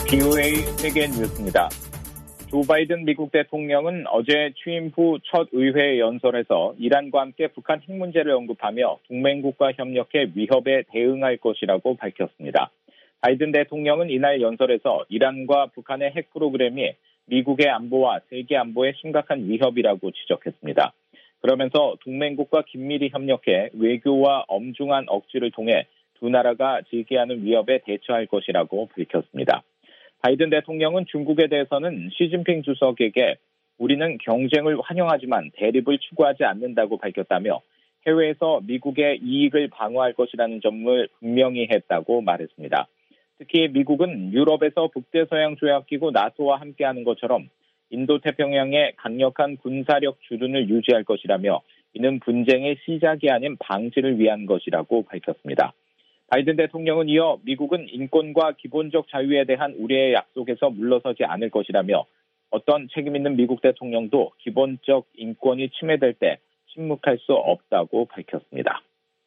BOA 세계 뉴스입니다. 조 바이든 미국 대통령은 어제 취임 후 첫 의회 연설에서 이란과 함께 북한 핵 문제를 언급하며 동맹국과 협력해 위협에 대응할 것이라고 밝혔습니다. 바이든 대통령은 이날 연설에서 이란과 북한의 핵 프로그램이 미국의 안보와 세계 안보에 심각한 위협이라고 지적했습니다. 그러면서 동맹국과 긴밀히 협력해 외교와 엄중한 억지를 통해 두 나라가 제기하는 위협에 대처할 것이라고 밝혔습니다. 바이든 대통령은 중국에 대해서는 시진핑 주석에게 우리는 경쟁을 환영하지만 대립을 추구하지 않는다고 밝혔다며 해외에서 미국의 이익을 방어할 것이라는 점을 분명히 했다고 말했습니다. 특히 미국은 유럽에서 북대서양조약기구 나토와 함께하는 것처럼 인도태평양에 강력한 군사력 주둔을 유지할 것이라며 이는 분쟁의 시작이 아닌 방지를 위한 것이라고 밝혔습니다. 바이든 대통령은 이어 미국은 인권과 기본적 자유에 대한 우리의 약속에서 물러서지 않을 것이라며 어떤 책임 있는 미국 대통령도 기본적 인권이 침해될 때 침묵할 수 없다고 밝혔습니다.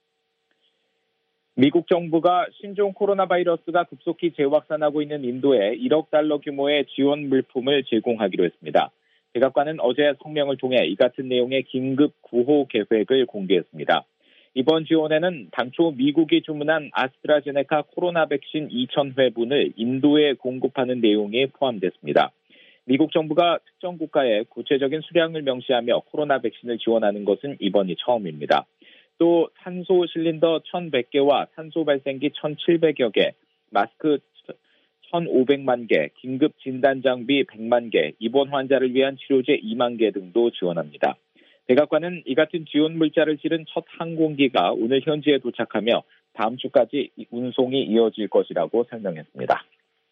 미국 정부가 신종 코로나 바이러스가 급속히 재확산하고 있는 인도에 1억 달러 규모의 지원 물품을 제공하기로 했습니다. 백악관은 어제 성명을 통해 이 같은 내용의 긴급 구호 계획을 공개했습니다. 이번 지원에는 당초 미국이 주문한 아스트라제네카 코로나 백신 2,000회분을 인도에 공급하는 내용이 포함됐습니다. 미국 정부가 특정 국가에 구체적인 수량을 명시하며 코로나 백신을 지원하는 것은 이번이 처음입니다. 또 산소 실린더 1,100개와 산소 발생기 1,700여 개, 마스크 1,500만 개, 긴급 진단 장비 100만 개, 입원 환자를 위한 치료제 2만 개 등도 지원합니다. 백악관은 이 같은 지원 물자를 실은 첫 항공기가 오늘 현지에 도착하며 다음 주까지 운송이 이어질 것이라고 설명했습니다.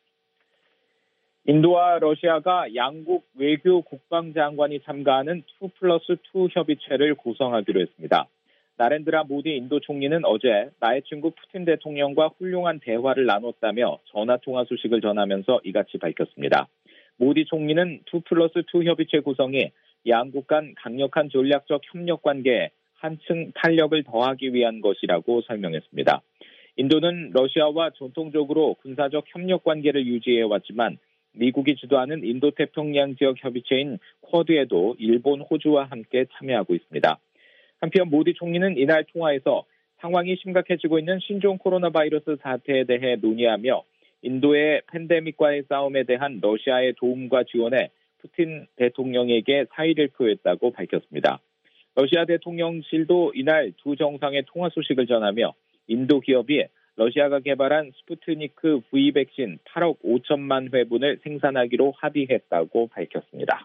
인도와 러시아가 양국 외교 국방장관이 참가하는 2+2 협의체를 구성하기로 했습니다. 나렌드라 모디 인도 총리는 어제 나의 친구 푸틴 대통령과 훌륭한 대화를 나눴다며 전화통화 소식을 전하면서 이같이 밝혔습니다. 모디 총리는 2+2 협의체 구성이 양국 간 강력한 전략적 협력 관계에 한층 탄력을 더하기 위한 것이라고 설명했습니다. 인도는 러시아와 전통적으로 군사적 협력 관계를 유지해왔지만 미국이 주도하는 인도태평양 지역 협의체인 쿼드에도 일본, 호주와 함께 참여하고 있습니다. 한편 모디 총리는 이날 통화에서 상황이 심각해지고 있는 신종 코로나 바이러스 사태에 대해 논의하며 인도의 팬데믹과의 싸움에 대한 러시아의 도움과 지원에 푸틴 대통령에게 사의를 표했다고 밝혔습니다. 러시아 대통령실도 이날 두 정상의 통화 소식을 전하며 인도 기업이 러시아가 개발한 스푸트니크 V 백신 8억 5천만 회분을 생산하기로 합의했다고 밝혔습니다.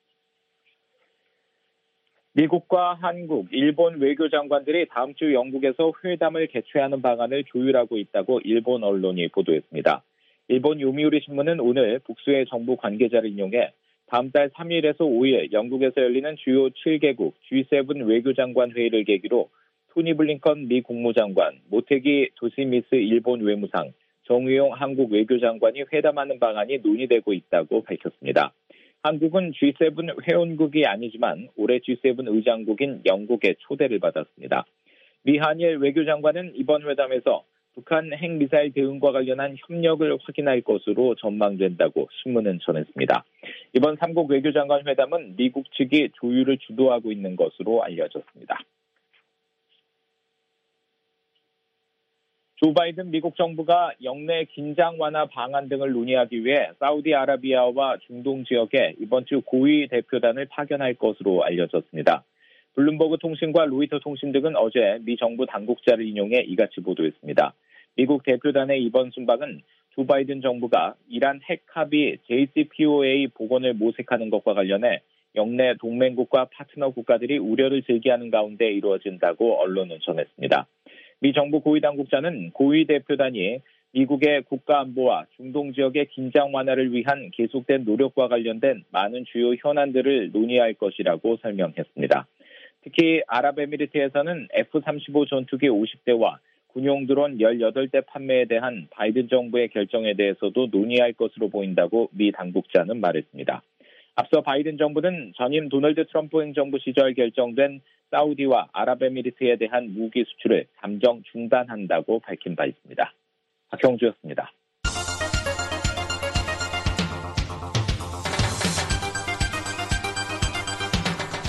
미국과 한국, 일본 외교장관들이 다음 주 영국에서 회담을 개최하는 방안을 조율하고 있다고 일본 언론이 보도했습니다. 일본 요미우리 신문은 오늘 북수의 정부 관계자를 인용해 다음 달 3일에서 5일 영국에서 열리는 주요 7개국 G7 외교장관 회의를 계기로 토니 블링컨 미 국무장관, 모테기 도시미스 일본 외무상, 정의용 한국 외교장관이 회담하는 방안이 논의되고 있다고 밝혔습니다. 한국은 G7 회원국이 아니지만 올해 G7 의장국인 영국의 초대를 받았습니다. 미 한일 외교장관은 이번 회담에서 북한 핵미사일 대응과 관련한 협력을 확인할 것으로 전망된다고 신문은 전했습니다. 이번 3국 외교장관 회담은 미국 측이 조율을 주도하고 있는 것으로 알려졌습니다. 조 바이든 미국 정부가 영내 긴장 완화 방안 등을 논의하기 위해 사우디아라비아와 중동 지역에 이번 주 고위 대표단을 파견할 것으로 알려졌습니다. 블룸버그 통신과 로이터 통신 등은 어제 미 정부 당국자를 인용해 이같이 보도했습니다. 미국 대표단의 이번 순방은 조 바이든 정부가 이란 핵 합의 JCPOA 복원을 모색하는 것과 관련해 영내 동맹국과 파트너 국가들이 우려를 제기하는 가운데 이루어진다고 언론은 전했습니다. 미 정부 고위 당국자는 고위 대표단이 미국의 국가안보와 중동 지역의 긴장 완화를 위한 계속된 노력과 관련된 많은 주요 현안들을 논의할 것이라고 설명했습니다. 특히 아랍에미리트에서는 F-35 전투기 50대와 군용 드론 18대 판매에 대한 바이든 정부의 결정에 대해서도 논의할 것으로 보인다고 미 당국자는 말했습니다. 앞서 바이든 정부는 전임 도널드 트럼프 행정부 시절 결정된 사우디와 아랍에미리트에 대한 무기 수출을 잠정 중단한다고 밝힌 바 있습니다. 박형주였습니다.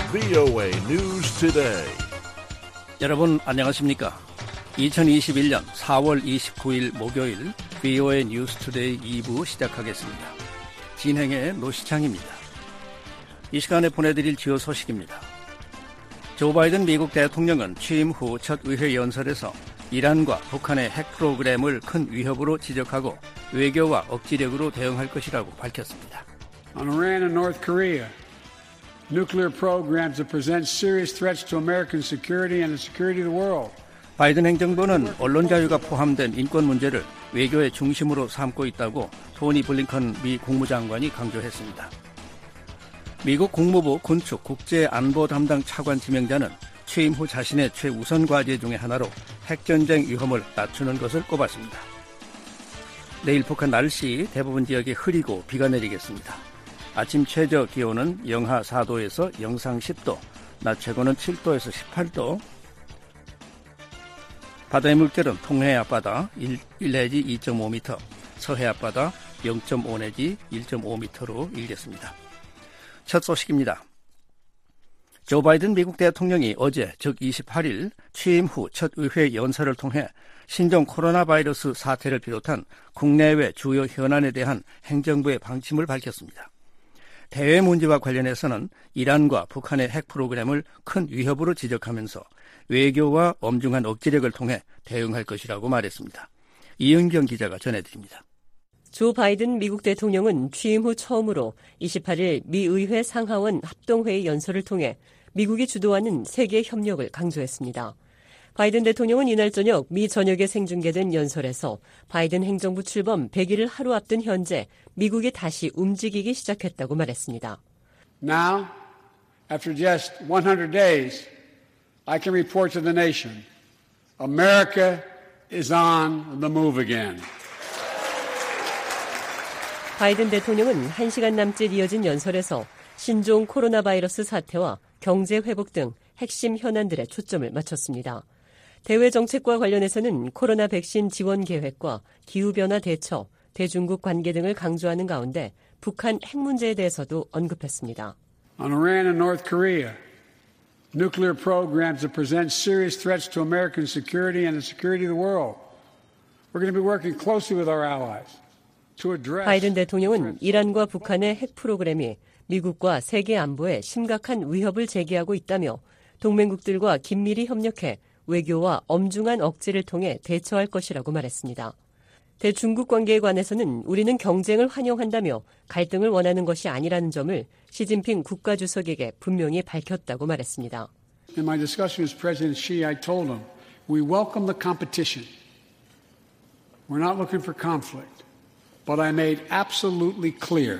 VOA News Today. 여러분 안녕하십니까? 2021년 4월 29일 목요일 VOA News Today 2부 시작하겠습니다. 진행의 노시창입니다. 이 시간에 보내드릴 주요 소식입니다. 조 바이든 미국 대통령은 취임 후 첫 의회 연설에서 이란과 북한의 핵 프로그램을 큰 위협으로 지적하고 외교와 억지력으로 대응할 것이라고 밝혔습니다. On Iran and North Korea, nuclear programs that present serious threats to American security and the security of the world. 바이든 행정부는 언론 자유가 포함된 인권 문제를 외교의 중심으로 삼고 있다고 토니 블링컨 미 국무장관이 강조했습니다. 미국 국무부 군축 국제안보 담당 차관 지명자는 취임 후 자신의 최우선 과제 중의 하나로 핵전쟁 위험을 낮추는 것을 꼽았습니다. 내일 북한 날씨 대부분 지역에 흐리고 비가 내리겠습니다. 아침 최저 기온은 영하 4도에서 영상 10도, 낮 최고는 7도에서 18도, 바다의 물결은 동해 앞바다 1 내지 2.5m, 서해 앞바다 0.5 내지 1.5m로 일겠습니다. 첫 소식입니다. 조 바이든 미국 대통령이 어제 즉 28일 취임 후 첫 의회 연설을 통해 신종 코로나 바이러스 사태를 비롯한 국내외 주요 현안에 대한 행정부의 방침을 밝혔습니다. 대외 문제와 관련해서는 이란과 북한의 핵 프로그램을 큰 위협으로 지적하면서 외교와 엄중한 억지력을 통해 대응할 것이라고 말했습니다. 이은경 기자가 전해드립니다. 조 바이든 미국 대통령은 취임 후 처음으로 28일 미 의회 상하원 합동회의 연설을 통해 미국이 주도하는 세계 협력을 강조했습니다. 바이든 대통령은 이날 저녁 미 전역에 생중계된 연설에서 바이든 행정부 출범 100일을 하루 앞둔 현재 미국이 다시 움직이기 시작했다고 말했습니다. Now, after just 100 days, I can report to the nation, America is on the move again. 바이든 대통령은 1시간 남짓 이어진 연설에서 신종 코로나 바이러스 사태와 경제 회복 등 핵심 현안들에 초점을 맞췄습니다. 대외 정책과 관련해서는 코로나 백신 지원 계획과 기후변화 대처, 대중국 관계 등을 강조하는 가운데 북한 핵 문제에 대해서도 언급했습니다. On Iran and North Korea, nuclear programs that present serious threats to American security and the security of the world. We're going to be working closely with our allies. 바이든 대통령은 이란과 북한의 핵 프로그램이 미국과 세계 안보에 심각한 위협을 제기하고 있다며 동맹국들과 긴밀히 협력해 외교와 엄중한 억지를 통해 대처할 것이라고 말했습니다. 대중국 관계에 관해서는 우리는 경쟁을 환영한다며 갈등을 원하는 것이 아니라는 점을 시진핑 국가주석에게 분명히 밝혔다고 말했습니다. In my discussion with President Xi, I told him, we welcome the competition. We're not looking for conflict. But I made absolutely clear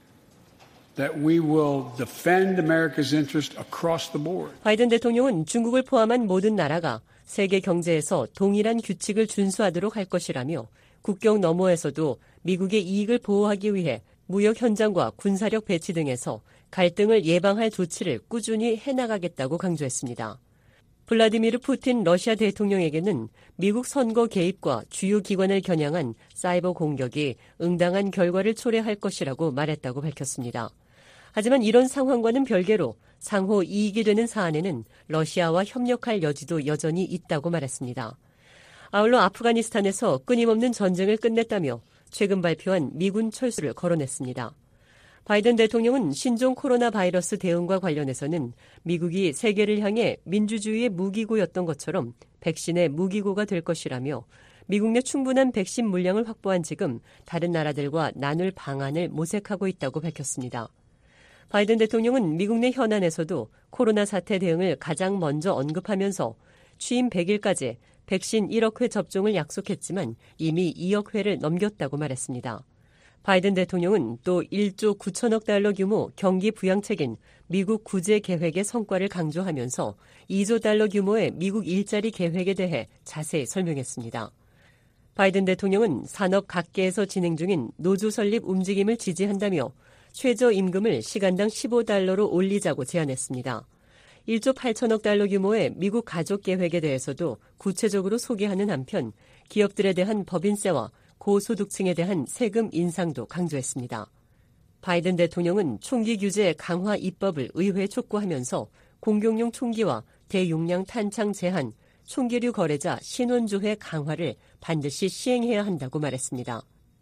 that we will defend America's interest across the board. 바이든 대통령은 중국을 포함한 모든 나라가 세계 경제에서 동일한 규칙을 준수하도록 할 것이라며 국경 너머에서도 미국의 이익을 보호하기 위해 무역 현장과 군사력 배치 등에서 갈등을 예방할 조치를 꾸준히 해나가겠다고 강조했습니다. 블라디미르 푸틴 러시아 대통령에게는 미국 선거 개입과 주요 기관을 겨냥한 사이버 공격이 응당한 결과를 초래할 것이라고 말했다고 밝혔습니다. 하지만 이런 상황과는 별개로 상호 이익이 되는 사안에는 러시아와 협력할 여지도 여전히 있다고 말했습니다. 아울러 아프가니스탄에서 끊임없는 전쟁을 끝냈다며 최근 발표한 미군 철수를 거론했습니다. 바이든 대통령은 신종 코로나 바이러스 대응과 관련해서는 미국이 세계를 향해 민주주의의 무기고였던 것처럼 백신의 무기고가 될 것이라며 미국 내 충분한 백신 물량을 확보한 지금 다른 나라들과 나눌 방안을 모색하고 있다고 밝혔습니다. 바이든 대통령은 미국 내 현안에서도 코로나 사태 대응을 가장 먼저 언급하면서 취임 100일까지 백신 1억 회 접종을 약속했지만 이미 2억 회를 넘겼다고 말했습니다. 바이든 대통령은 또 1조 9천억 달러 규모 경기 부양책인 미국 구제 계획의 성과를 강조하면서 2조 달러 규모의 미국 일자리 계획에 대해 자세히 설명했습니다. 바이든 대통령은 산업 각계에서 진행 중인 노조 설립 움직임을 지지한다며 최저임금을 시간당 15달러로 올리자고 제안했습니다. 1조 8천억 달러 규모의 미국 가족 계획에 대해서도 구체적으로 소개하는 한편 기업들에 대한 법인세와 고소득층에 대한 세금 인상도 강조했습니다. 바이든 대통령은 총기 규제 강화 입법을 의회에 촉구하면서 공격용 총기와 대용량 탄창 제한, 총기류 거래자 신원조회 강화를 반드시 시행해야 한다고 말했습니다.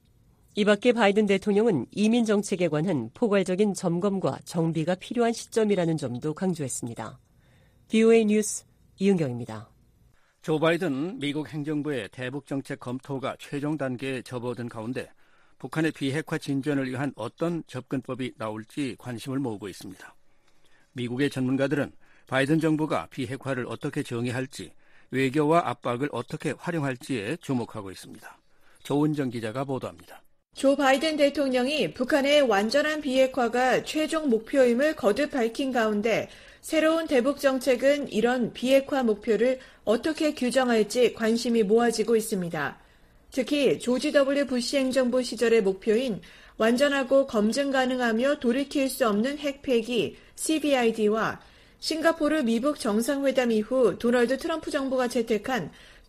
이 밖에 바이든 대통령은 이민 정책에 관한 포괄적인 점검과 정비가 필요한 시점이라는 점도 강조했습니다. VOA 뉴스 이은경입니다. 조 바이든 미국 행정부의 대북 정책 검토가 최종 단계에 접어든 가운데 북한의 비핵화 진전을 위한 어떤 접근법이 나올지 관심을 모으고 있습니다. 미국의 전문가들은 바이든 정부가 비핵화를 어떻게 정의할지, 외교와 압박을 어떻게 활용할지에 주목하고 있습니다. 조은정 기자가 보도합니다. 조 바이든 대통령이 북한의 완전한 비핵화가 최종 목표임을 거듭 밝힌 가운데 새로운 대북 정책은 이런 비핵화 목표를 어떻게 규정할지 관심이 모아지고 있습니다. 특히 조지 W. 부시 행정부 시절의 목표인 완전하고 검증 가능하며 돌이킬 수 없는 핵폐기 CVID와 싱가포르 미북 정상회담 이후 도널드 트럼프 정부가 채택한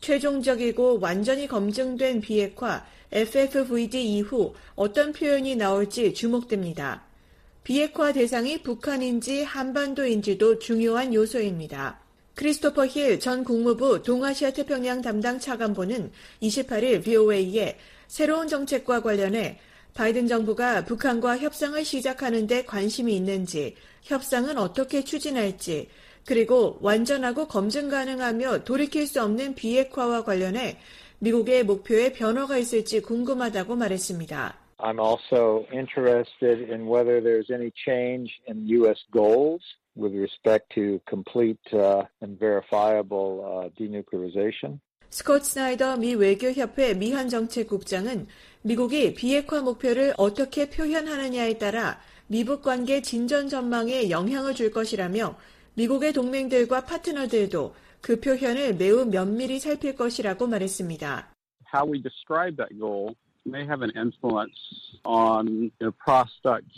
최종적이고 완전히 검증된 비핵화 FFVD 이후 어떤 표현이 나올지 주목됩니다. 비핵화 대상이 북한인지 한반도인지도 중요한 요소입니다. 크리스토퍼 힐 전 국무부 동아시아 태평양 담당 차관보는 28일 VOA에 새로운 정책과 관련해 바이든 정부가 북한과 협상을 시작하는 데 관심이 있는지, 협상은 어떻게 추진할지, 그리고 완전하고 검증 가능하며 돌이킬 수 없는 비핵화와 관련해 미국의 목표에 변화가 있을지 궁금하다고 말했습니다. I'm also interested in whether there's any change in U.S. goals with respect to complete and verifiable denuclearization. 스콧 스나이더 미 외교협회 미한정책국장은 미국이 비핵화 목표를 어떻게 표현하느냐에 따라 미북 관계 진전 전망에 영향을 줄 것이라며 미국의 동맹들과 파트너들도 그 표현을 매우 면밀히 살필 것이라고 말했습니다. How we describe that goal may have an influence on prospects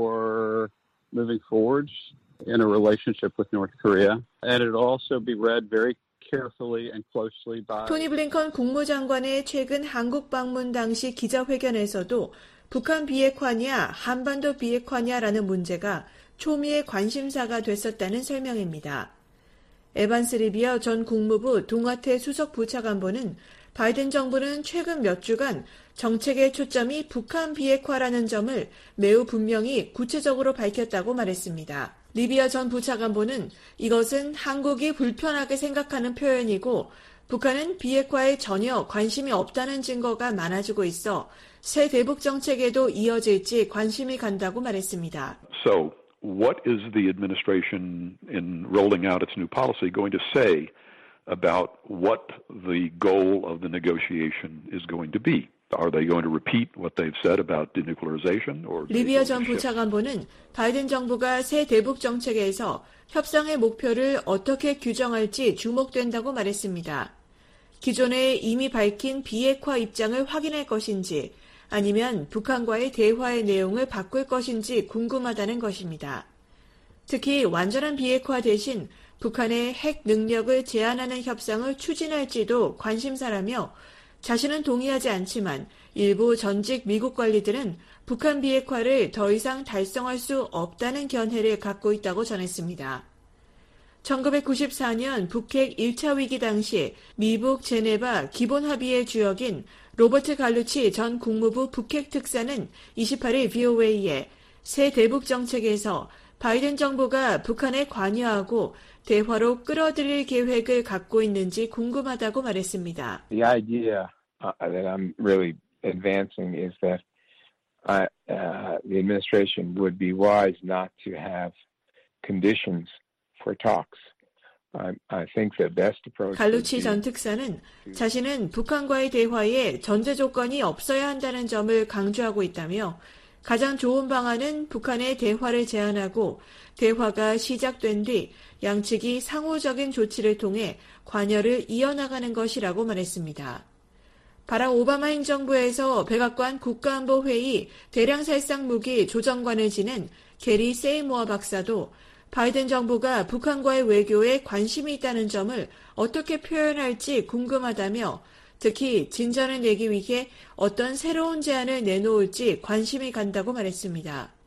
for moving forward in a relationship with North Korea. And it will also be read very carefully and closely by 토니 블링컨 국무장관의 최근 한국 방문 당시 기자회견에서도 북한 비핵화냐 한반도 비핵화냐라는 문제가 초미의 관심사가 됐었다는 설명입니다. 에반스 리비어 전 국무부 동아태 수석 부차관보는 바이든 정부는 최근 몇 주간 정책의 초점이 북한 비핵화라는 점을 매우 분명히 구체적으로 밝혔다고 말했습니다. 리비어 전 부차관보는 이것은 한국이 불편하게 생각하는 표현이고 북한은 비핵화에 전혀 관심이 없다는 증거가 많아지고 있어 새 대북 정책에도 이어질지 관심이 간다고 말했습니다. So, what is the administration in rolling out its new policy going to say about what the goal of the negotiation is going to be? Are they going to repeat what they've said about denuclearization? Or 리비어 전 부차관보는 바이든 정부가 새 대북 정책에서 협상의 목표를 어떻게 규정할지 주목된다고 말했습니다. 기존에 이미 밝힌 비핵화 입장을 확인할 것인지 아니면 북한과의 대화의 내용을 바꿀 것인지 궁금하다는 것입니다. 특히 완전한 비핵화 대신 북한의 핵 능력을 제한하는 협상을 추진할지도 관심사라며 자신은 동의하지 않지만 일부 전직 미국 관리들은 북한 비핵화를 더 이상 달성할 수 없다는 견해를 갖고 있다고 전했습니다. 1994년 북핵 1차 위기 당시 미북 제네바 기본합의의 주역인 로버트 갈루치 전 국무부 북핵 특사는 28일 VOA에 새 대북 정책에서 바이든 정부가 북한에 관여하고 대화로 끌어들일 계획을 갖고 있는지 궁금하다고 말했습니다. The idea that I'm really advancing is that the administration would be wise not to have conditions for talks. I think the best approach. 갈루치 전 특사는 자신은 북한과의 대화에 전제 조건이 없어야 한다는 점을 강조하고 있다며 가장 좋은 방안은 북한의 대화를 제안하고 대화가 시작된 뒤 양측이 상호적인 조치를 통해 관여를 이어나가는 것이라고 말했습니다. 바락 오바마 행정부에서 백악관 국가안보회의 대량살상 무기 조정관을 지낸 게리 세이모어 박사도 바이든 정부가 북한과의 외교에 관심이 있다는 점을 어떻게 표현할지 궁금하다며 특히 진전을 내기 위해 어떤 새로운 제안을 내놓을지 관심이 간다고 말했습니다.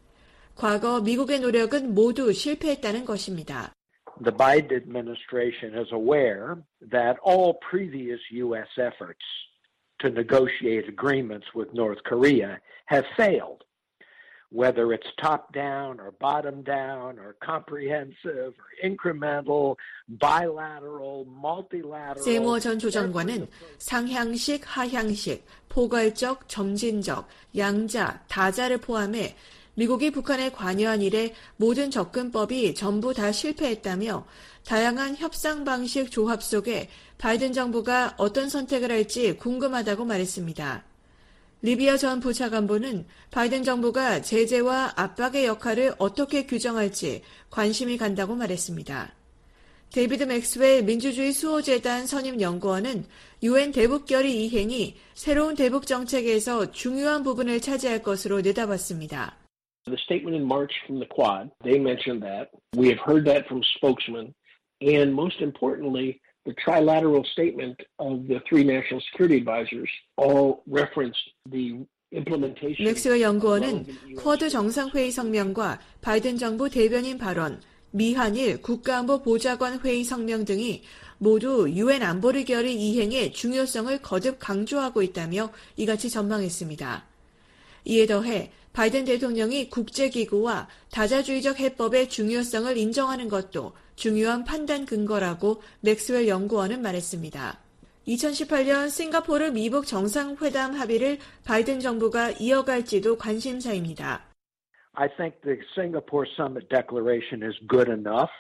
과거 미국의 노력은 모두 실패했다는 것입니다. The Biden administration is aware that all previous U.S. efforts to negotiate agreements with North Korea have failed. Whether it's top-down or bottom-down or comprehensive or incremental, bilateral, multilateral. 세이모어 전 조정관은 상향식, 하향식, 포괄적, 점진적, 양자, 다자를 포함해 미국이 북한에 관여한 이래 모든 접근법이 전부 다 실패했다며 다양한 협상 방식 조합 속에 바이든 정부가 어떤 선택을 할지 궁금하다고 말했습니다. 리비아 전 부차관보는 바이든 정부가 제재와 압박의 역할을 어떻게 규정할지 관심이 간다고 말했습니다. 데이비드 맥스웰 민주주의 수호재단 선임연구원은 UN 대북결의 이행이 새로운 대북 정책에서 중요한 부분을 차지할 것으로 내다봤습니다. The statement in March from the Quad, they mentioned that. We have heard that from spokesmen. And most importantly, the trilateral statement of the three national security advisors all referenced the implementation. 맥스웰 연구원은 쿼드 정상회의 성명과 바이든 정부 대변인 발언, 미한일 국가안보 보좌관 회의 성명 등이 모두 UN 안보리 결의 이행의 중요성을 거듭 강조하고 있다며 이같이 전망했습니다. 이에 더해 바이든 대통령이 국제기구와 다자주의적 해법의 중요성을 인정하는 것도 중요한 판단 근거라고 맥스웰 연구원은 말했습니다. 2018년 싱가포르 미북 정상회담 합의를 바이든 정부가 이어갈지도 관심사입니다. I think the Singapore Summit Declaration is good enough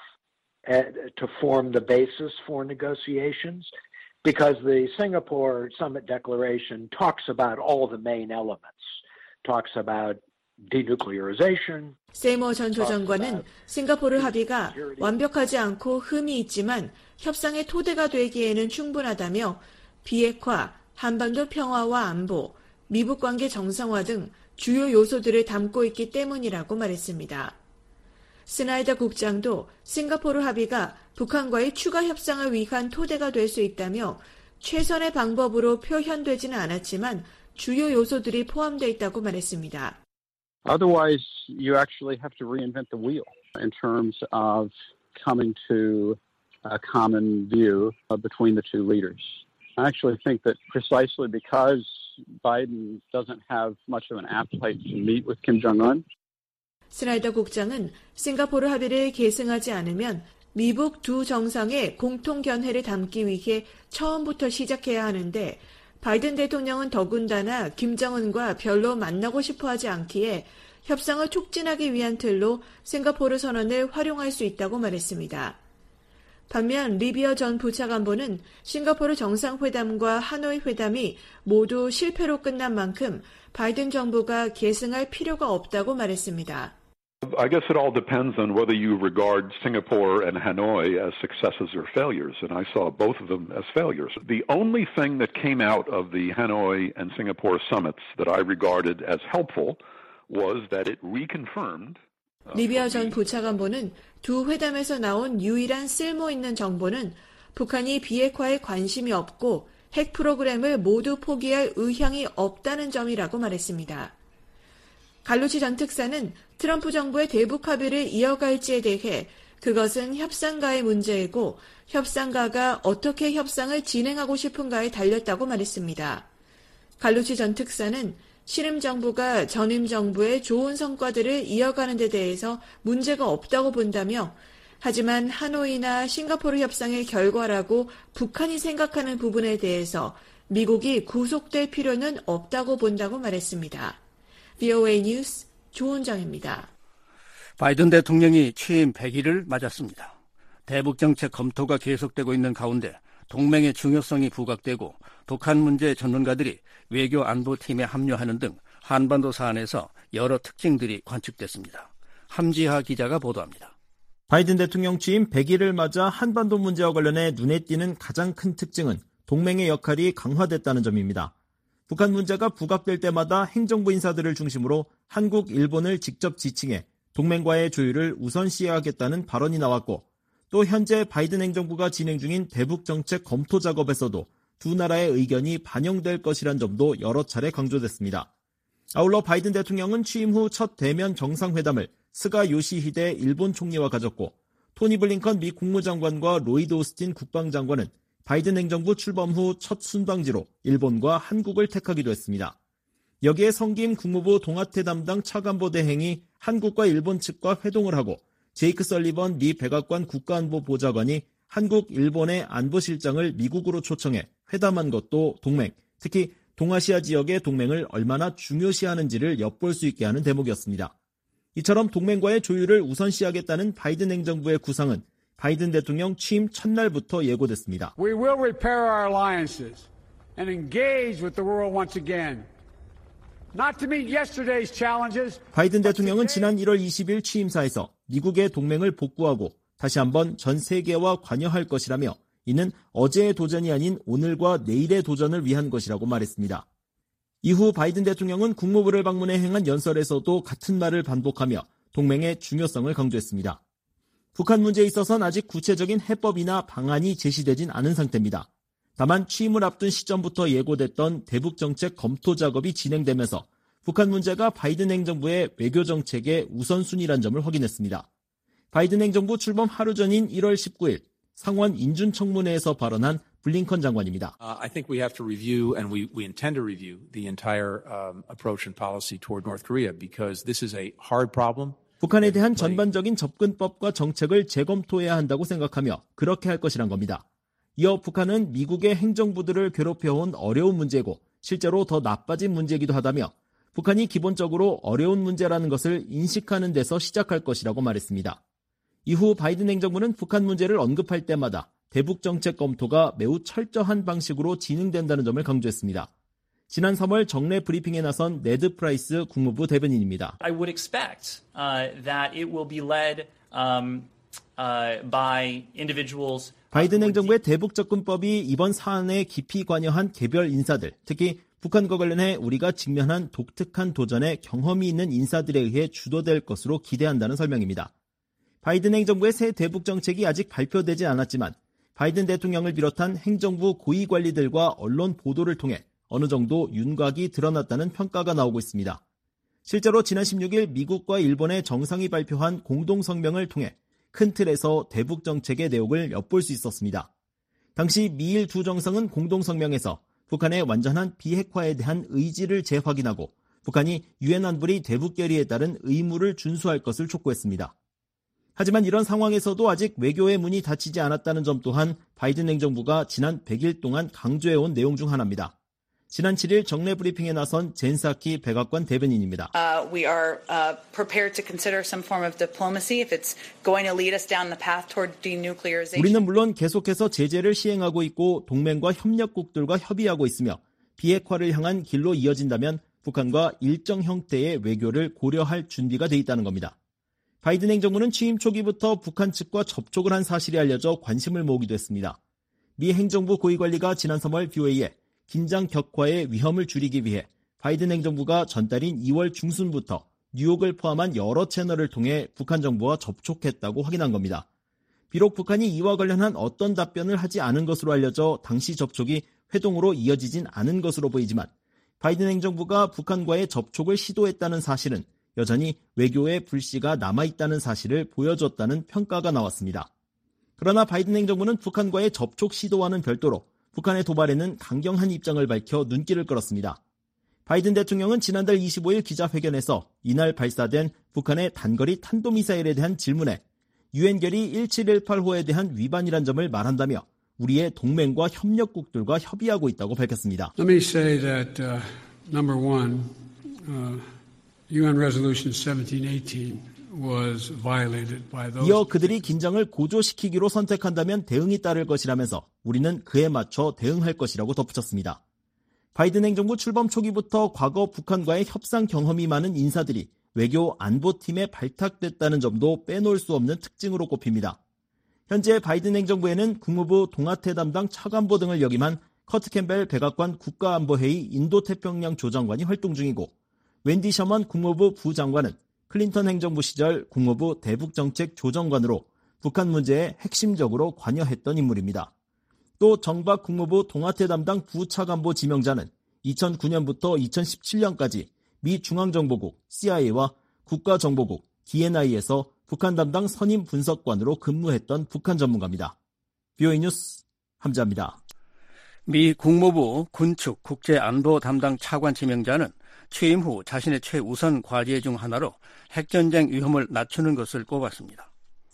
to form the basis for negotiations because the Singapore Summit Declaration talks about all the main elements. Talks about denuclearization. 세이모어 전 조정관은 싱가포르 합의가 완벽하지 않고 흠이 있지만 협상의 토대가 되기에는 충분하다며 비핵화, 한반도 평화와 안보, 미북 관계 정상화 등 주요 요소들을 담고 있기 때문이라고 말했습니다. 스나이더 국장도 싱가포르 합의가 북한과의 추가 협상을 위한 토대가 될 수 있다며 최선의 방법으로 표현되지는 않았지만 주요 요소들이 포함되어 있다고 말했습니다. Otherwise, you actually have to reinvent the wheel in terms of coming to a common view between the two leaders. I actually think that precisely because Biden doesn't have much of an appetite to meet with Kim Jong-un. 스나이더 국장은 싱가포르 합의를 계승하지 않으면 미북 두 정상의 공통 견해를 담기 위해 처음부터 시작해야 하는데 바이든 대통령은 더군다나 김정은과 별로 만나고 싶어하지 않기에 협상을 촉진하기 위한 틀로 싱가포르 선언을 활용할 수 있다고 말했습니다. 반면 리비어 전 부차관보는 싱가포르 정상회담과 하노이 회담이 모두 실패로 끝난 만큼 바이든 정부가 계승할 필요가 없다고 말했습니다. I guess it all depends on whether you regard Singapore and Hanoi as successes or failures, and I saw both of them as failures. The only thing that came out of the Hanoi and Singapore summits that I regarded as helpful was that it reconfirmed. 리비아 전 부차관보는 두 회담에서 나온 유일한 쓸모 있는 정보는 북한이 비핵화에 관심이 없고 핵 프로그램을 모두 포기할 의향이 없다는 점이라고 말했습니다. 갈루치 전 특사는 트럼프 정부의 대북 합의를 이어갈지에 대해 그것은 협상가의 문제이고 협상가가 어떻게 협상을 진행하고 싶은가에 달렸다고 말했습니다. 갈루치 전 특사는 신임 정부가 전임 정부의 좋은 성과들을 이어가는 데 대해서 문제가 없다고 본다며 하지만 하노이나 싱가포르 협상의 결과라고 북한이 생각하는 부분에 대해서 미국이 구속될 필요는 없다고 본다고 말했습니다. VOA 뉴스 조은정입니다. 바이든 대통령이 취임 100일을 맞았습니다. 대북 정책 검토가 계속되고 있는 가운데 동맹의 중요성이 부각되고 북한 문제 전문가들이 외교 안보팀에 합류하는 등 한반도 사안에서 여러 특징들이 관측됐습니다. 함지하 기자가 보도합니다. 바이든 대통령 취임 100일을 맞아 한반도 문제와 관련해 눈에 띄는 가장 큰 특징은 동맹의 역할이 강화됐다는 점입니다. 북한 문제가 부각될 때마다 행정부 인사들을 중심으로 한국, 일본을 직접 지칭해 동맹과의 조율을 우선시하겠다는 발언이 나왔고 또 현재 바이든 행정부가 진행 중인 대북 정책 검토 작업에서도 두 나라의 의견이 반영될 것이란 점도 여러 차례 강조됐습니다. 아울러 바이든 대통령은 취임 후 첫 대면 정상회담을 스가 요시히데 일본 총리와 가졌고 토니 블링컨 미 국무장관과 로이드 오스틴 국방장관은 바이든 행정부 출범 후 첫 순방지로 일본과 한국을 택하기도 했습니다. 여기에 성김 국무부 동아태 담당 차관보 대행이 한국과 일본 측과 회동을 하고 제이크 설리번 미 백악관 국가안보 보좌관이 한국, 일본의 안보실장을 미국으로 초청해 회담한 것도 동맹, 특히 동아시아 지역의 동맹을 얼마나 중요시하는지를 엿볼 수 있게 하는 대목이었습니다. 이처럼 동맹과의 조율을 우선시하겠다는 바이든 행정부의 구상은 바이든 대통령 취임 첫날부터 예고됐습니다. We will repair our alliances and engage with the world once again. Not to meet yesterday's challenges. 바이든 대통령은 지난 1월 20일 취임사에서 미국의 동맹을 복구하고 다시 한번 전 세계와 관여할 것이라며 이는 어제의 도전이 아닌 오늘과 내일의 도전을 위한 것이라고 말했습니다. 이후 바이든 대통령은 국무부를 방문해 행한 연설에서도 같은 말을 반복하며 동맹의 중요성을 강조했습니다. 북한 문제에 있어서는 아직 구체적인 해법이나 방안이 제시되진 않은 상태입니다. 다만 취임을 앞둔 시점부터 예고됐던 대북정책 검토 작업이 진행되면서 북한 문제가 바이든 행정부의 외교정책의 우선순위란 점을 확인했습니다. 바이든 행정부 출범 하루 전인 1월 19일 상원 인준청문회에서 발언한 블링컨 장관입니다. I think we have to review, and we intend to review the entire approach and policy toward North Korea because this is a hard problem. 북한에 대한 전반적인 접근법과 정책을 재검토해야 한다고 생각하며 그렇게 할 것이란 겁니다. 이어 북한은 미국의 행정부들을 괴롭혀온 어려운 문제고 실제로 더 나빠진 문제이기도 하다며 북한이 기본적으로 어려운 문제라는 것을 인식하는 데서 시작할 것이라고 말했습니다. 이후 바이든 행정부는 북한 문제를 언급할 때마다 대북 정책 검토가 매우 철저한 방식으로 진행된다는 점을 강조했습니다. 지난 3월 정례 브리핑에 나선 네드 프라이스 국무부 대변인입니다. I would expect that it will be led by individuals. 바이든 행정부의 대북 접근법이 이번 사안에 깊이 관여한 개별 인사들, 특히 북한과 관련해 우리가 직면한 독특한 도전에 경험이 있는 인사들에 의해 주도될 것으로 기대한다는 설명입니다. 바이든 행정부의 새 대북 정책이 아직 발표되지 않았지만 바이든 대통령을 비롯한 행정부 고위 관리들과 언론 보도를 통해 어느 정도 윤곽이 드러났다는 평가가 나오고 있습니다. 실제로 지난 16일 미국과 일본의 정상이 발표한 공동성명을 통해 큰 틀에서 대북 정책의 내용을 엿볼 수 있었습니다. 당시 미일 두 정상은 공동성명에서 북한의 완전한 비핵화에 대한 의지를 재확인하고 북한이 유엔 안보리 대북 결의에 따른 의무를 준수할 것을 촉구했습니다. 하지만 이런 상황에서도 아직 외교의 문이 닫히지 않았다는 점 또한 바이든 행정부가 지난 100일 동안 강조해온 내용 중 하나입니다. 지난 7일 정례 브리핑에 나선 젠 사키 백악관 대변인입니다. We are prepared to consider some form of diplomacy if it's going to lead us down the path toward denuclearization. 우리는 물론 계속해서 제재를 시행하고 있고 동맹과 협력국들과 협의하고 있으며 비핵화를 향한 길로 이어진다면 북한과 일정 형태의 외교를 고려할 준비가 돼 있다는 겁니다. 바이든 행정부는 취임 초기부터 북한 측과 접촉을 한 사실이 알려져 관심을 모으기도 했습니다. 미 행정부 고위관리가 지난 3월 BOA에 긴장 격화의 위험을 줄이기 위해 바이든 행정부가 전달인 2월 중순부터 뉴욕을 포함한 여러 채널을 통해 북한 정부와 접촉했다고 확인한 겁니다. 비록 북한이 이와 관련한 어떤 답변을 하지 않은 것으로 알려져 당시 접촉이 회동으로 이어지진 않은 것으로 보이지만 바이든 행정부가 북한과의 접촉을 시도했다는 사실은 여전히 외교의 불씨가 남아있다는 사실을 보여줬다는 평가가 나왔습니다. 그러나 바이든 행정부는 북한과의 접촉 시도와는 별도로 북한의 도발에는 강경한 입장을 밝혀 눈길을 끌었습니다. 바이든 대통령은 지난달 25일 기자회견에서 이날 발사된 북한의 단거리 탄도미사일에 대한 질문에 유엔 결의 1718호에 대한 위반이란 점을 말한다며 우리의 동맹과 협력국들과 협의하고 있다고 밝혔습니다. Let me say that number one, UN Resolution 1718 was violated by those. 이어 그들이 긴장을 고조시키기로 선택한다면 대응이 따를 것이라면서 우리는 그에 맞춰 대응할 것이라고 덧붙였습니다. 바이든 행정부 출범 초기부터 과거 북한과의 협상 경험이 많은 인사들이 외교 안보팀에 발탁됐다는 점도 빼놓을 수 없는 특징으로 꼽힙니다. 현재 바이든 행정부에는 국무부 동아태 담당 차관보 등을 역임한 커트 캠벨 백악관 국가안보회의 인도태평양 조장관이 활동 중이고 웬디 셔먼 국무부 부장관은 클린턴 행정부 시절 국무부 대북정책 조정관으로 북한 문제에 핵심적으로 관여했던 인물입니다. 또 정박 국무부 동아태 담당 부차관보 지명자는 2009년부터 2017년까지 미 중앙정보국 CIA와 국가정보국, DNI에서 북한 담당 선임 분석관으로 근무했던 북한 전문가입니다. VOA 뉴스 함자입니다. 미 국무부 군축 국제안보 담당 차관 지명자는 취임 후 자신의 최우선 과제 중 하나로 핵전쟁 위험을 낮추는 것을 꼽았습니다.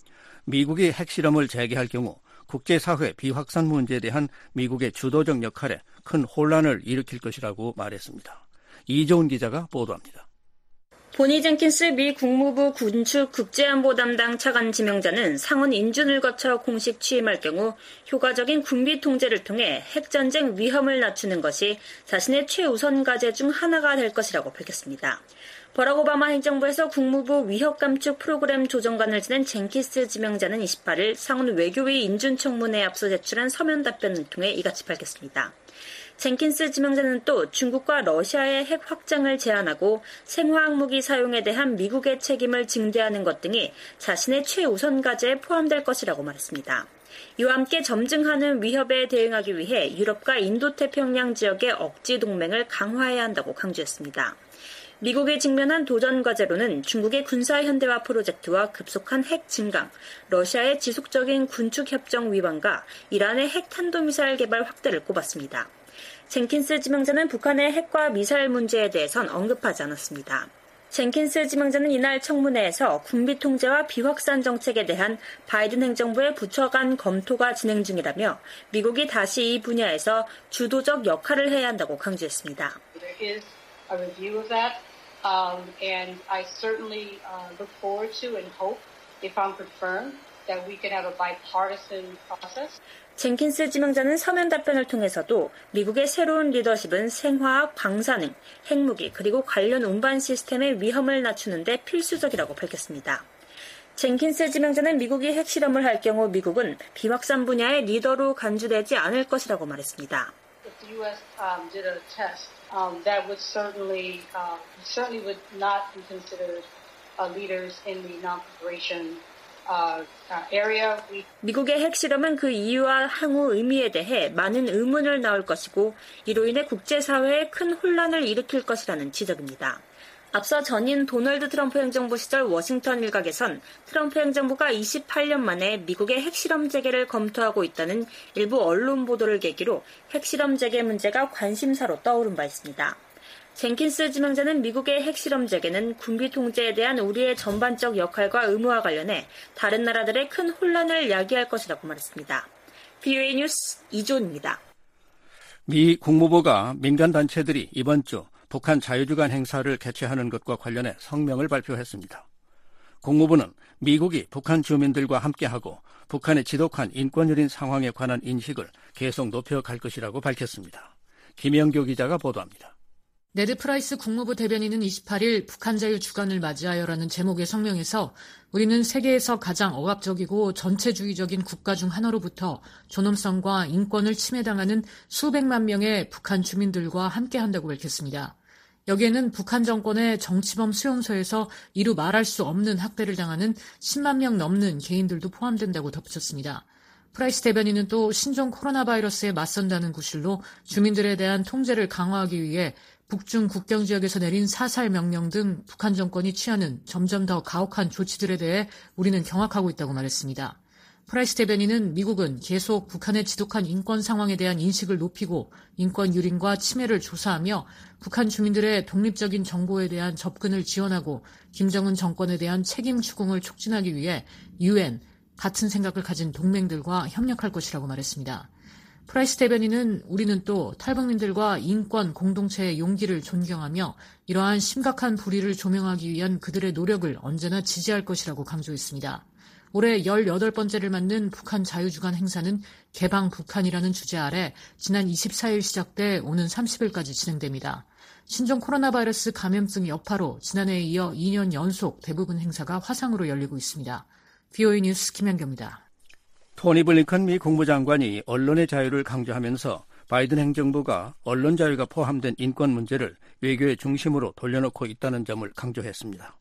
미국이 핵실험을 재개할 경우 국제사회 비확산 문제에 대한 미국의 주도적 역할에 큰 혼란을 일으킬 것이라고 말했습니다. 이종훈 기자가 보도합니다. 보니 젠킨스 미 국무부 군축 국제안보 담당 차관 지명자는 상원 인준을 거쳐 공식 취임할 경우 효과적인 군비 통제를 통해 핵전쟁 위험을 낮추는 것이 자신의 최우선 과제 중 하나가 될 것이라고 밝혔습니다. 버락 오바마 행정부에서 국무부 위협감축 프로그램 조정관을 지낸 젠킨스 지명자는 28일 상원 외교위 인준청문회에 앞서 제출한 서면 답변을 통해 이같이 밝혔습니다. 젠킨스 지명자는 또 중국과 러시아의 핵 확장을 제한하고 생화학 무기 사용에 대한 미국의 책임을 증대하는 것 등이 자신의 최우선 과제에 포함될 것이라고 말했습니다. 이와 함께 점증하는 위협에 대응하기 위해 유럽과 인도태평양 지역의 억지 동맹을 강화해야 한다고 강조했습니다. 미국이 직면한 도전 과제로는 중국의 군사 현대화 프로젝트와 급속한 핵 증강, 러시아의 지속적인 군축 협정 위반과 이란의 핵 탄도미사일 개발 확대를 꼽았습니다. 젠킨스 지명자는 북한의 핵과 미사일 문제에 대해선 언급하지 않았습니다. 젠킨스 지명자는 이날 청문회에서 군비 통제와 비확산 정책에 대한 바이든 행정부의 부처 간 검토가 진행 중이라며 미국이 다시 이 분야에서 주도적 역할을 해야 한다고 강조했습니다. A review of that, and I certainly look forward to and hope, if I'm confirmed, that we can have a bipartisan process. 젠킨스 지명자는 서면 답변을 통해서도 미국의 새로운 리더십은 생화학, 방사능, 핵무기 그리고 관련 운반 시스템의 위험을 낮추는 데 필수적이라고 밝혔습니다. 젠킨스 지명자는 미국이 핵실험을 할 경우 미국은 비확산 분야의 리더로 간주되지 않을 것이라고 말했습니다. If the U.S. did a test, that would certainly would not be considered leaders in the non-proliferation area. 미국의 핵실험은 그 이유와 향후 의미에 대해 많은 의문을 낳을 것이고 이로 인해 국제사회에 큰 혼란을 일으킬 것이라는 지적입니다. 앞서 전임 도널드 트럼프 행정부 시절 워싱턴 일각에선 트럼프 행정부가 28년 만에 미국의 핵실험 재개를 검토하고 있다는 일부 언론 보도를 계기로 핵실험 재개 문제가 관심사로 떠오른 바 있습니다. 젠킨스 지명자는 미국의 핵실험 재개는 군비 통제에 대한 우리의 전반적 역할과 의무와 관련해 다른 나라들의 큰 혼란을 야기할 것이라고 말했습니다. VOA 뉴스 이조은입니다. 미 국무부가 민간단체들이 이번 주 북한 자유주간 행사를 개최하는 것과 관련해 성명을 발표했습니다. 국무부는 미국이 북한 주민들과 함께하고 북한의 지독한 인권유린 상황에 관한 인식을 계속 높여갈 것이라고 밝혔습니다. 김영교 기자가 보도합니다. 네드 프라이스 국무부 대변인은 28일 북한 자유 주간을 맞이하여라는 제목의 성명에서 우리는 세계에서 가장 억압적이고 전체주의적인 국가 중 하나로부터 존엄성과 인권을 침해당하는 수백만 명의 북한 주민들과 함께한다고 밝혔습니다. 여기에는 북한 정권의 정치범 수용소에서 이루 말할 수 없는 학대를 당하는 10만 명 넘는 개인들도 포함된다고 덧붙였습니다. 프라이스 대변인은 또 신종 코로나 바이러스에 맞선다는 구실로 주민들에 대한 통제를 강화하기 위해 북중 국경 지역에서 내린 사살 명령 등 북한 정권이 취하는 점점 더 가혹한 조치들에 대해 우리는 경악하고 있다고 말했습니다. 프라이스 대변인은 미국은 계속 북한의 지독한 인권 상황에 대한 인식을 높이고 인권 유린과 침해를 조사하며 북한 주민들의 독립적인 정보에 대한 접근을 지원하고 김정은 정권에 대한 책임 추궁을 촉진하기 위해 UN, 같은 생각을 가진 동맹들과 협력할 것이라고 말했습니다. 프라이스 대변인은 우리는 또 탈북민들과 인권 공동체의 용기를 존경하며 이러한 심각한 불의를 조명하기 위한 그들의 노력을 언제나 지지할 것이라고 강조했습니다. 올해 18번째를 맞는 북한 자유주간 행사는 개방 북한이라는 주제 아래 지난 24일 시작돼 오는 30일까지 진행됩니다. 신종 코로나 바이러스 감염증 여파로 지난해에 이어 2년 연속 대부분 행사가 화상으로 열리고 있습니다. VOA 뉴스 김현경입니다. 토니 블링컨 미 국무장관이 언론의 자유를 강조하면서 바이든 행정부가 언론 자유가 포함된 인권 문제를 외교의 중심으로 돌려놓고 있다는 점을 강조했습니다.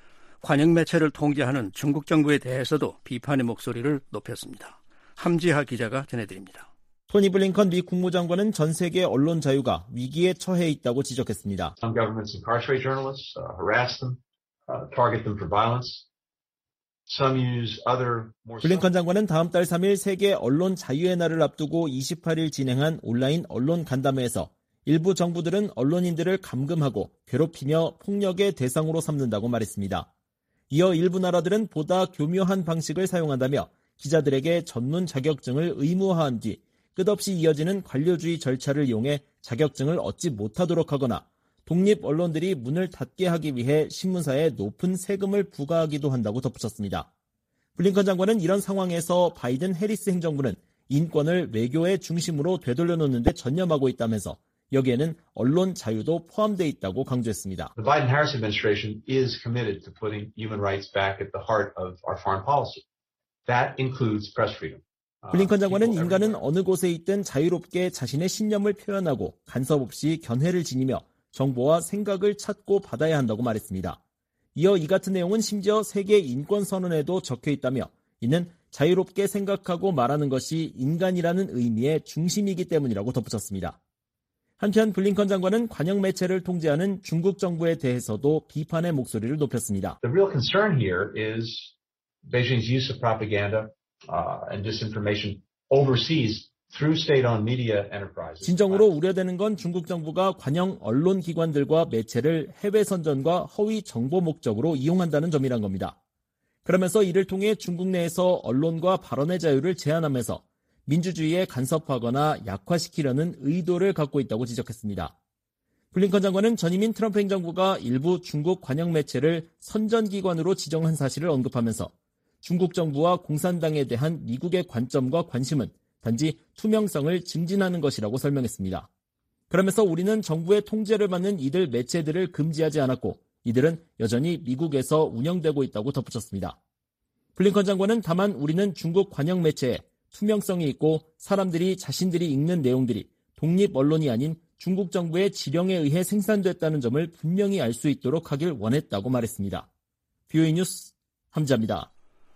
관영 매체를 통제하는 중국 정부에 대해서도 비판의 목소리를 높였습니다. 함지하 기자가 전해드립니다. 토니 블링컨 미 국무장관은 전 세계 언론 자유가 위기에 처해 있다고 지적했습니다. Some governments incarcerate journalists, harass them, target them for violence. Some use other more. 블링컨 장관은 다음 달 3일 세계 언론 자유의 날을 앞두고 28일 진행한 온라인 언론 간담회에서 일부 정부들은 언론인들을 감금하고 괴롭히며 폭력의 대상으로 삼는다고 말했습니다. 이어 일부 나라들은 보다 교묘한 방식을 사용한다며 기자들에게 전문 자격증을 의무화한 뒤 끝없이 이어지는 관료주의 절차를 이용해 자격증을 얻지 못하도록 하거나 독립 언론들이 문을 닫게 하기 위해 신문사에 높은 세금을 부과하기도 한다고 덧붙였습니다. 블링컨 장관은 이런 상황에서 바이든 해리스 행정부는 인권을 외교의 중심으로 되돌려놓는 데 전념하고 있다면서 여기에는 언론 자유도 포함되어 있다고 강조했습니다. The Biden-Harris administration is committed to putting human rights back at the heart of our foreign policy. That includes press freedom. 블링컨 장관은 인간은 어느 곳에 있든 자유롭게 자신의 신념을 표현하고 간섭 없이 견해를 지니며 정보와 생각을 찾고 받아야 한다고 말했습니다. 이어 이 같은 내용은 심지어 세계 인권선언에도 적혀 있다며 이는 자유롭게 생각하고 말하는 것이 인간이라는 의미의 중심이기 때문이라고 덧붙였습니다. 한편 블링컨 장관은 관영 매체를 통제하는 중국 정부에 대해서도 비판의 목소리를 높였습니다. The real concern here is Beijing's use of propaganda and disinformation overseas through state-owned media enterprises. 진정으로 우려되는 건 중국 정부가 관영 언론 기관들과 매체를 해외 선전과 허위 정보 목적으로 이용한다는 점이란 겁니다. 그러면서 이를 통해 중국 내에서 언론과 발언의 자유를 제한하면서 민주주의에 간섭하거나 약화시키려는 의도를 갖고 있다고 지적했습니다. 블링컨 장관은 전임인 트럼프 행정부가 일부 중국 관영 매체를 선전기관으로 지정한 사실을 언급하면서 중국 정부와 공산당에 대한 미국의 관점과 관심은 단지 투명성을 증진하는 것이라고 설명했습니다. 그러면서 우리는 정부의 통제를 받는 이들 매체들을 금지하지 않았고 이들은 여전히 미국에서 운영되고 있다고 덧붙였습니다. 블링컨 장관은 다만 우리는 중국 관영 매체에 투명성이 있고 사람들이 자신들이 읽는 내용들이 독립 언론이 아닌 중국 정부의 지령에 의해 생산됐다는 점을 분명히 알 수 있도록 하길 원했다고 말했습니다. VOA 뉴스 함지아입니다.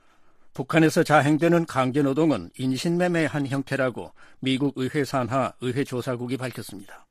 북한에서 자행되는 강제노동은 인신매매의 한 형태라고 미국 의회 산하 의회조사국이 밝혔습니다.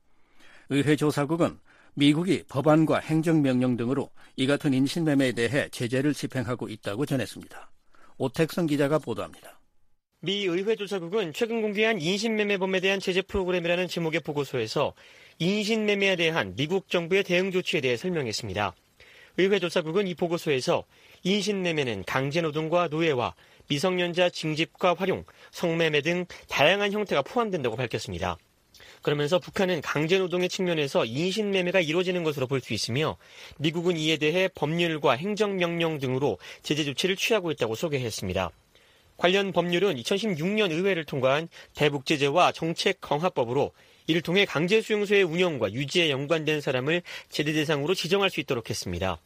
의회조사국은 미국이 법안과 행정명령 등으로 이 같은 인신매매에 대해 제재를 집행하고 있다고 전했습니다. 오택성 기자가 보도합니다. 미 의회조사국은 최근 공개한 인신매매범에 대한 제재 프로그램이라는 제목의 보고서에서 인신매매에 대한 미국 정부의 대응 조치에 대해 설명했습니다. 의회조사국은 이 보고서에서 인신매매는 강제노동과 노예화, 미성년자 징집과 활용, 성매매 등 다양한 형태가 포함된다고 밝혔습니다. 그러면서 북한은 강제노동의 측면에서 인신매매가 이루어지는 것으로 볼 수 있으며 미국은 이에 대해 법률과 행정명령 등으로 제재 조치를 취하고 있다고 소개했습니다. 관련 법률은 2016년 의회를 통과한 대북제재와 정책강화법으로 이를 통해 강제수용소의 운영과 유지에 연관된 사람을 제재 대상으로 지정할 수 있도록 했습니다.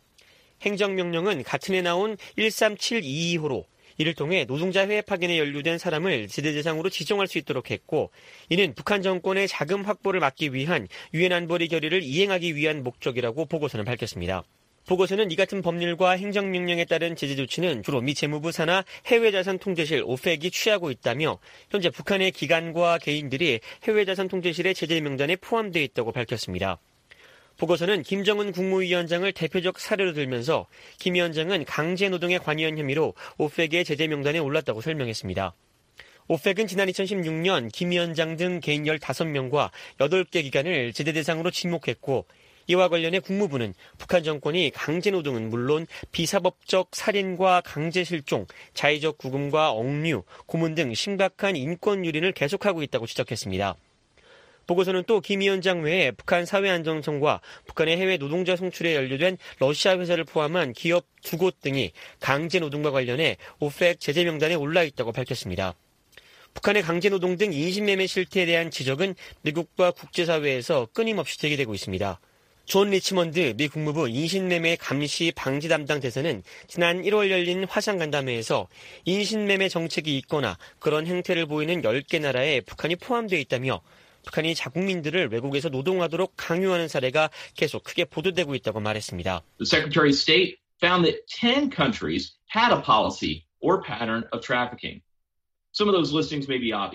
행정명령은 같은 해 나온 13722호로 이를 통해 노동자 해외 파견에 연루된 사람을 제재 대상으로 지정할 수 있도록 했고 이는 북한 정권의 자금 확보를 막기 위한 유엔 안보리 결의를 이행하기 위한 목적이라고 보고서는 밝혔습니다. 보고서는 이 같은 법률과 행정명령에 따른 제재 조치는 주로 미 재무부 산하 해외자산 통제실 OFAC이 취하고 있다며 현재 북한의 기관과 개인들이 해외자산 통제실의 제재 명단에 포함되어 있다고 밝혔습니다. 보고서는 김정은 국무위원장을 대표적 사례로 들면서 김 위원장은 강제노동에 관여한 혐의로 OFAC의 제재 명단에 올랐다고 설명했습니다. OFAC은 지난 2016년 김 위원장 등 개인 15명과 8개 기관을 제재 대상으로 지목했고 이와 관련해 국무부는 북한 정권이 강제노동은 물론 비사법적 살인과 강제실종, 자의적 구금과 억류, 고문 등 심각한 인권 유린을 계속하고 있다고 지적했습니다. 보고서는 또 김 위원장 외에 북한 사회안정성과 북한의 해외 노동자 송출에 연루된 러시아 회사를 포함한 기업 2곳 등이 강제노동과 관련해 OFAC 제재 명단에 올라 있다고 밝혔습니다. 북한의 강제노동 등 인신매매 실태에 대한 지적은 미국과 국제사회에서 끊임없이 제기되고 있습니다. 존 리치먼드 미 국무부 인신매매 감시 방지 담당 대사는 지난 1월 열린 화상간담회에서 인신매매 정책이 있거나 그런 행태를 보이는 10개 나라에 북한이 포함되어 있다며 북한이 자국민들을 외국에서 노동하도록 강요하는 사례가 계속 크게 보도되고 있다고 말했습니다. The Secretary of State found that 10 countries had a policy or pattern of trafficking. Some of those listings may be obvious.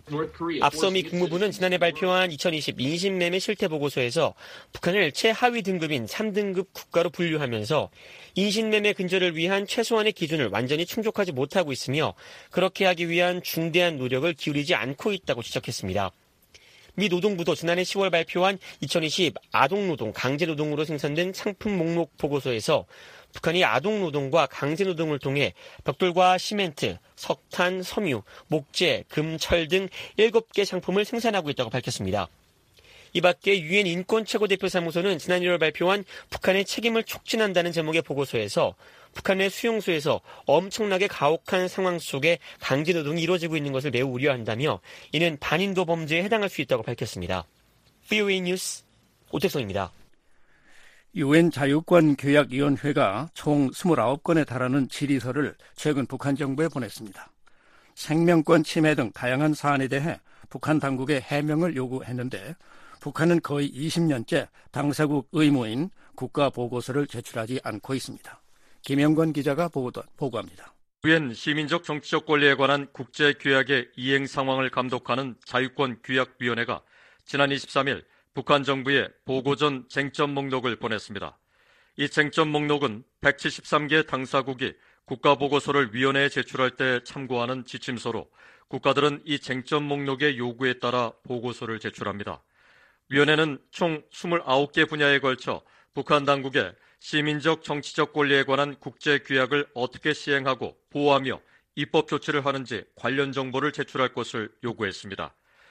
앞서 미 국무부는 지난해 발표한 2020 인신매매 실태 보고서에서 북한을 최하위 등급인 3등급 국가로 분류하면서 인신매매 근절을 위한 최소한의 기준을 완전히 충족하지 못하고 있으며 그렇게 하기 위한 중대한 노력을 기울이지 않고 있다고 지적했습니다. 미 노동부도 지난해 10월 발표한 2020 아동노동, 강제노동으로 생산된 상품 목록 보고서에서 북한이 아동노동과 강제노동을 통해 벽돌과 시멘트, 석탄, 섬유, 목재, 금, 철 등 7개 상품을 생산하고 있다고 밝혔습니다. 이 밖에 유엔 인권최고대표사무소는 지난 1월 발표한 북한의 책임을 촉진한다는 제목의 보고서에서 북한의 수용소에서 엄청나게 가혹한 상황 속에 강제노동이 이루어지고 있는 것을 매우 우려한다며 이는 반인도 범죄에 해당할 수 있다고 밝혔습니다. VOA 뉴스 오택성입니다. 유엔 자유권교약위원회가 총 29건에 달하는 질의서를 최근 북한 정부에 보냈습니다. 생명권 침해 등 다양한 사안에 대해 북한 당국에 해명을 요구했는데 북한은 거의 20년째 당사국 의무인 국가보고서를 제출하지 않고 있습니다. 김영권 기자가 보고합니다. 유엔 시민적 정치적 권리에 관한 국제규약의 이행 상황을 감독하는 자유권규약위원회가 지난 23일 북한 정부에 보고전 쟁점 목록을 보냈습니다. 이 쟁점 목록은 173개 당사국이 국가보고서를 위원회에 제출할 때 참고하는 지침서로 국가들은 이 쟁점 목록의 요구에 따라 보고서를 제출합니다. 위원회는 총 29개 분야에 걸쳐 북한 당국에 시민적 정치적 권리에 관한 국제규약을 어떻게 시행하고 보호하며 입법 조치를 하는지 관련 정보를 제출할 것을 요구했습니다.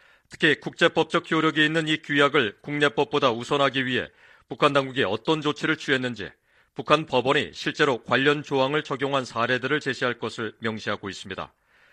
특히 국제법적 효력이 있는 이 규약을 국내법보다 우선하기 위해 북한 당국이 어떤 조치를 취했는지 북한 법원이 실제로 관련 조항을 적용한 사례들을 제시할 것을 명시하고 있습니다.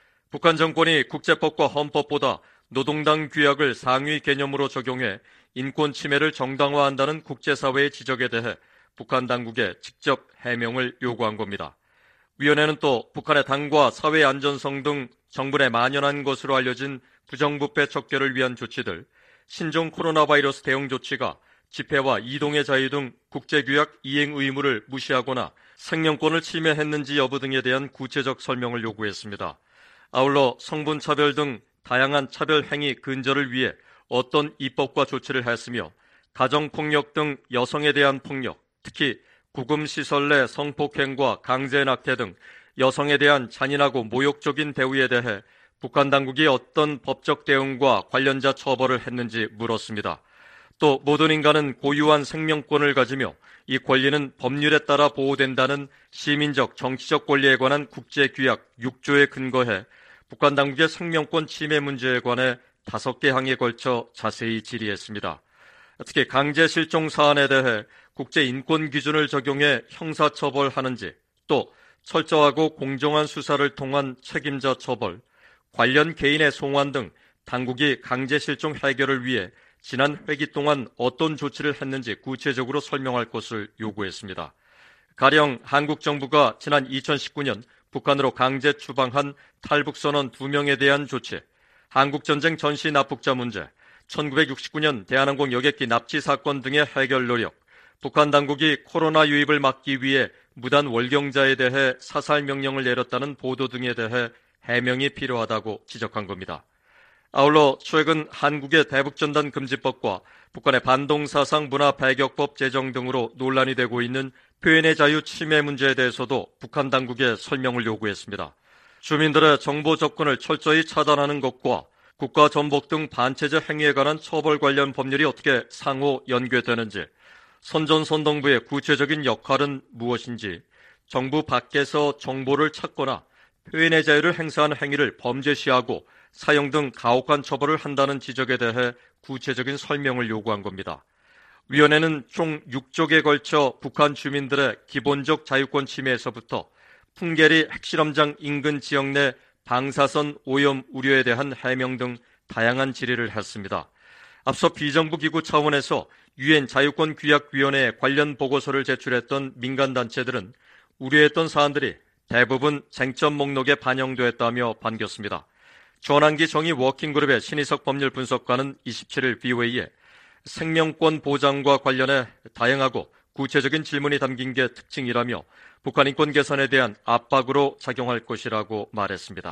북한 정권이 국제법과 헌법보다 노동당 규약을 상위 개념으로 적용해 인권 침해를 정당화한다는 국제사회의 지적에 대해 북한 당국에 직접 해명을 요구한 겁니다. 위원회는 또 북한의 당과 사회 안전성 등 정부 내 만연한 것으로 알려진 부정부패 척결을 위한 조치들, 신종 코로나 바이러스 대응 조치가 집회와 이동의 자유 등 국제규약 이행 의무를 무시하거나 생명권을 침해했는지 여부 등에 대한 구체적 설명을 요구했습니다. 아울러 성분차별 등 다양한 차별 행위 근절을 위해 어떤 입법과 조치를 했으며 가정폭력 등 여성에 대한 폭력, 특히 구금시설 내 성폭행과 강제낙태 등 여성에 대한 잔인하고 모욕적인 대우에 대해 북한 당국이 어떤 법적 대응과 관련자 처벌을 했는지 물었습니다. 또 모든 인간은 고유한 생명권을 가지며 이 권리는 법률에 따라 보호된다는 시민적 정치적 권리에 관한 국제규약 6조에 근거해 북한 당국의 생명권 침해 문제에 관해 5개 항에 걸쳐 자세히 질의했습니다. 특히 강제 실종 사안에 대해 국제인권 기준을 적용해 형사처벌하는지, 또 철저하고 공정한 수사를 통한 책임자 처벌, 관련 개인의 송환 등 당국이 강제 실종 해결을 위해 지난 회기 동안 어떤 조치를 했는지 구체적으로 설명할 것을 요구했습니다. 가령 한국 정부가 지난 2019년 북한으로 강제 추방한 탈북선원 2명에 대한 조치, 한국전쟁 전시 납북자 문제, 1969년 대한항공 여객기 납치 사건 등의 해결 노력, 북한 당국이 코로나 유입을 막기 위해 무단 월경자에 대해 사살 명령을 내렸다는 보도 등에 대해 해명이 필요하다고 지적한 겁니다. 아울러 최근 한국의 대북전단 금지법과 북한의 반동사상 문화 배격법 제정 등으로 논란이 되고 있는 표현의 자유 침해 문제에 대해서도 북한 당국에 설명을 요구했습니다. 주민들의 정보 접근을 철저히 차단하는 것과 국가 전복 등 반체제 행위에 관한 처벌 관련 법률이 어떻게 상호 연계되는지, 선전선동부의 구체적인 역할은 무엇인지, 정부 밖에서 정보를 찾거나 표현의 자유를 행사하는 행위를 범죄시하고 사형 등 가혹한 처벌을 한다는 지적에 대해 구체적인 설명을 요구한 겁니다. 위원회는 총 6쪽에 걸쳐 북한 주민들의 기본적 자유권 침해에서부터 풍계리 핵실험장 인근 지역 내 방사선 오염 우려에 대한 해명 등 다양한 질의를 했습니다. 앞서 비정부 기구 차원에서 유엔 자유권규약위원회에 관련 보고서를 제출했던 민간단체들은 우려했던 사안들이 대부분 쟁점 목록에 반영됐다며 반겼습니다. 전환기 정의 워킹그룹의 신희석 법률 분석관은 27일 VOA에 생명권 보장과 관련해 다양하고 구체적인 질문이 담긴 게 특징이라며 북한 인권 개선에 대한 압박으로 작용할 것이라고 말했습니다.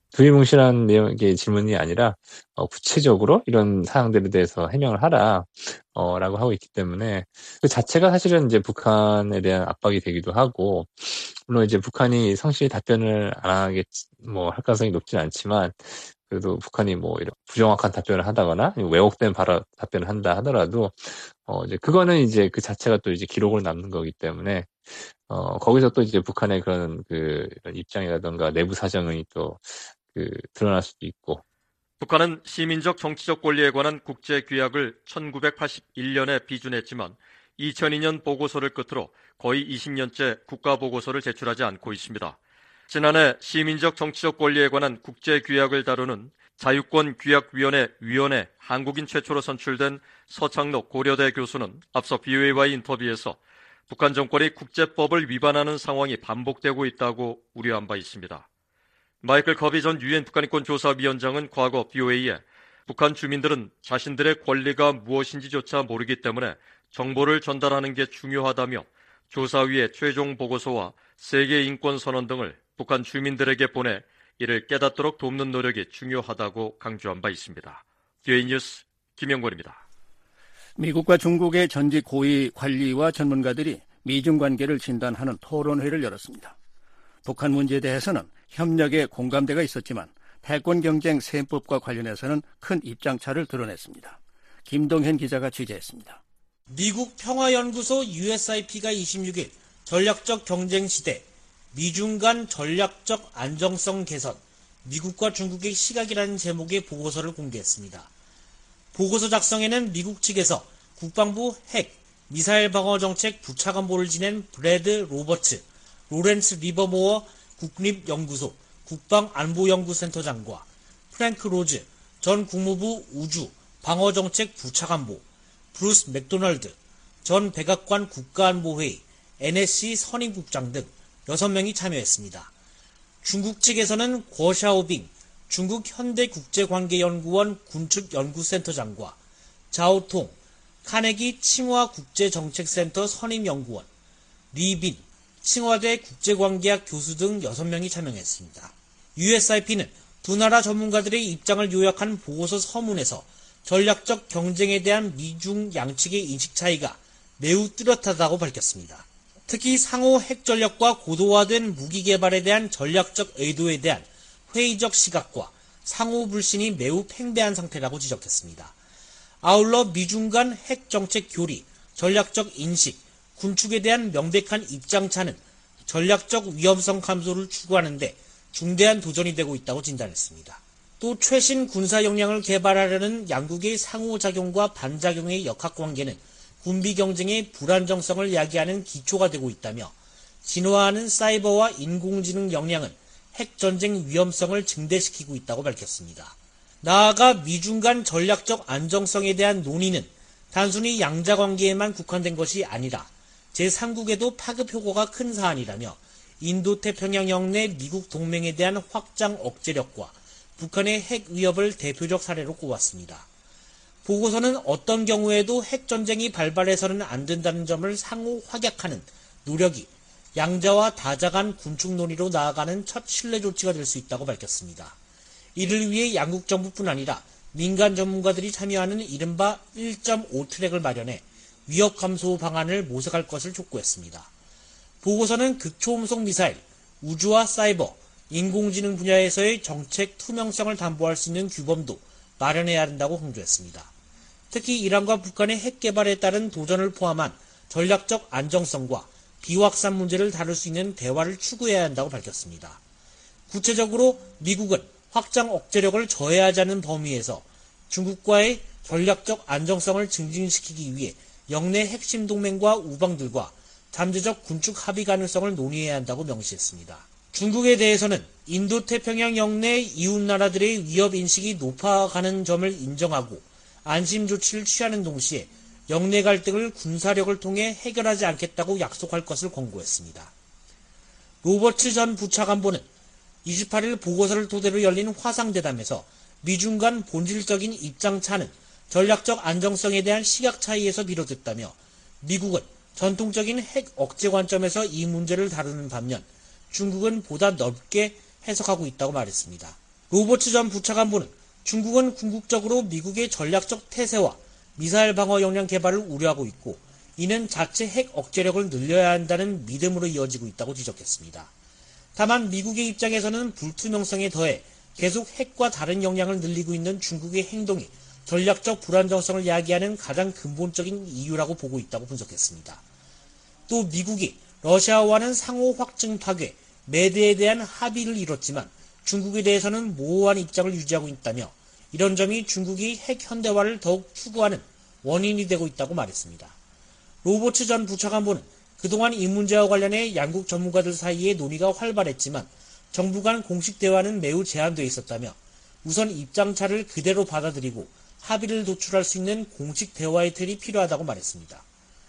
두리뭉실한 내용의 질문이 아니라 구체적으로 이런 사항들에 대해서 해명을 하라 라고 하고 있기 때문에 그 자체가 사실은 이제 북한에 대한 압박이 되기도 하고, 물론 이제 북한이 성실히 답변을 안 하겠 할 가능성이 높진 않지만, 그래도 북한이 이런 부정확한 답변을 하다거나 왜곡된 답변을 한다 하더라도 이제 그거는 이제 그 자체가 또 이제 기록으로 남는 거기 때문에 거기서 또 이제 북한의 그런 이런 입장이라든가 내부 사정이 또 드러날 수도 있고. 북한은 시민적 정치적 권리에 관한 국제규약을 1981년에 비준했지만 2002년 보고서를 끝으로 거의 20년째 국가보고서를 제출하지 않고 있습니다. 지난해 시민적 정치적 권리에 관한 국제규약을 다루는 자유권규약위원회 위원회 한국인 최초로 선출된 서창록 고려대 교수는 앞서 BOA와의 인터뷰에서 북한 정권이 국제법을 위반하는 상황이 반복되고 있다고 우려한 바 있습니다. 마이클 커비 전 유엔 북한인권조사위원장은 과거 BOA에 북한 주민들은 자신들의 권리가 무엇인지조차 모르기 때문에 정보를 전달하는 게 중요하다며 조사위의 최종 보고서와 세계인권선언 등을 북한 주민들에게 보내 이를 깨닫도록 돕는 노력이 중요하다고 강조한 바 있습니다. BOA 뉴스 김영권입니다. 미국과 중국의 전직 고위 관리와 전문가들이 미중 관계를 진단하는 토론회를 열었습니다. 북한 문제에 대해서는 협력에 공감대가 있었지만 패권 경쟁 셈법과 관련해서는 큰 입장차를 드러냈습니다. 김동현 기자가 취재했습니다. 미국 평화연구소 USIP가 26일 전략적 경쟁 시대, 미중 간 전략적 안정성 개선, 미국과 중국의 시각이라는 제목의 보고서를 공개했습니다. 보고서 작성에는 미국 측에서 국방부 핵, 미사일 방어 정책 부차관보를 지낸 브래드 로버츠, 로렌스 리버모어 국립연구소 국방안보연구센터장과 프랭크 로즈 전 국무부 우주 방어정책 부차관보, 브루스 맥도널드 전 백악관 국가안보회의 NSC 선임국장 등 6명이 참여했습니다. 중국 측에서는 궈샤오빙 중국 현대국제관계연구원 군축연구센터장과 자오통 카네기 칭화국제정책센터 선임연구원, 리빈 칭화대 국제관계학 교수 등 6명이 참여했습니다. USIP는 두 나라 전문가들의 입장을 요약한 보고서 서문에서 전략적 경쟁에 대한 미중 양측의 인식 차이가 매우 뚜렷하다고 밝혔습니다. 특히 상호 핵 전력과 고도화된 무기 개발에 대한 전략적 의도에 대한 회의적 시각과 상호 불신이 매우 팽배한 상태라고 지적했습니다. 아울러 미중 간 핵 정책 교리, 전략적 인식, 군축에 대한 명백한 입장차는 전략적 위험성 감소를 추구하는데 중대한 도전이 되고 있다고 진단했습니다. 또 최신 군사 역량을 개발하려는 양국의 상호작용과 반작용의 역학관계는 군비 경쟁의 불안정성을 야기하는 기초가 되고 있다며 진화하는 사이버와 인공지능 역량은 핵전쟁 위험성을 증대시키고 있다고 밝혔습니다. 나아가 미중 간 전략적 안정성에 대한 논의는 단순히 양자관계에만 국한된 것이 아니라 제3국에도 파급 효과가 큰 사안이라며 인도태평양 영내 미국 동맹에 대한 확장 억제력과 북한의 핵 위협을 대표적 사례로 꼽았습니다. 보고서는 어떤 경우에도 핵전쟁이 발발해서는 안 된다는 점을 상호 확약하는 노력이 양자와 다자 간 군축 논의로 나아가는 첫 신뢰 조치가 될 수 있다고 밝혔습니다. 이를 위해 양국 정부뿐 아니라 민간 전문가들이 참여하는 이른바 1.5 트랙을 마련해 위협 감소 방안을 모색할 것을 촉구했습니다. 보고서는 극초음속 미사일, 우주와 사이버, 인공지능 분야에서의 정책 투명성을 담보할 수 있는 규범도 마련해야 한다고 강조했습니다. 특히 이란과 북한의 핵 개발에 따른 도전을 포함한 전략적 안정성과 비확산 문제를 다룰 수 있는 대화를 추구해야 한다고 밝혔습니다. 구체적으로 미국은 확장 억제력을 저해하자는 범위에서 중국과의 전략적 안정성을 증진시키기 위해 영내 핵심 동맹과 우방들과 잠재적 군축 합의 가능성을 논의해야 한다고 명시했습니다. 중국에 대해서는 인도태평양 영내 이웃 나라들의 위협 인식이 높아가는 점을 인정하고 안심 조치를 취하는 동시에 영내 갈등을 군사력을 통해 해결하지 않겠다고 약속할 것을 권고했습니다. 로버츠 전 부차관보는 28일 보고서를 토대로 열린 화상대담에서 미중 간 본질적인 입장 차는 전략적 안정성에 대한 시각 차이에서 비롯됐다며 미국은 전통적인 핵 억제 관점에서 이 문제를 다루는 반면 중국은 보다 넓게 해석하고 있다고 말했습니다. 로버츠 전 부차관보는 중국은 궁극적으로 미국의 전략적 태세와 미사일 방어 역량 개발을 우려하고 있고 이는 자체 핵 억제력을 늘려야 한다는 믿음으로 이어지고 있다고 지적했습니다. 다만 미국의 입장에서는 불투명성에 더해 계속 핵과 다른 역량을 늘리고 있는 중국의 행동이 전략적 불안정성을 야기하는 가장 근본적인 이유라고 보고 있다고 분석했습니다. 또 미국이 러시아와는 상호 확증 파괴, 매드에 대한 합의를 이뤘지만 중국에 대해서는 모호한 입장을 유지하고 있다며 이런 점이 중국이 핵 현대화를 더욱 추구하는 원인이 되고 있다고 말했습니다. 로버츠 전 부차관보는 그동안 이 문제와 관련해 양국 전문가들 사이에 논의가 활발했지만 정부 간 공식 대화는 매우 제한되어 있었다며 우선 입장차를 그대로 받아들이고 합의를 도출할 수 있는 공식 대화의 틀이 필요하다고 말했습니다.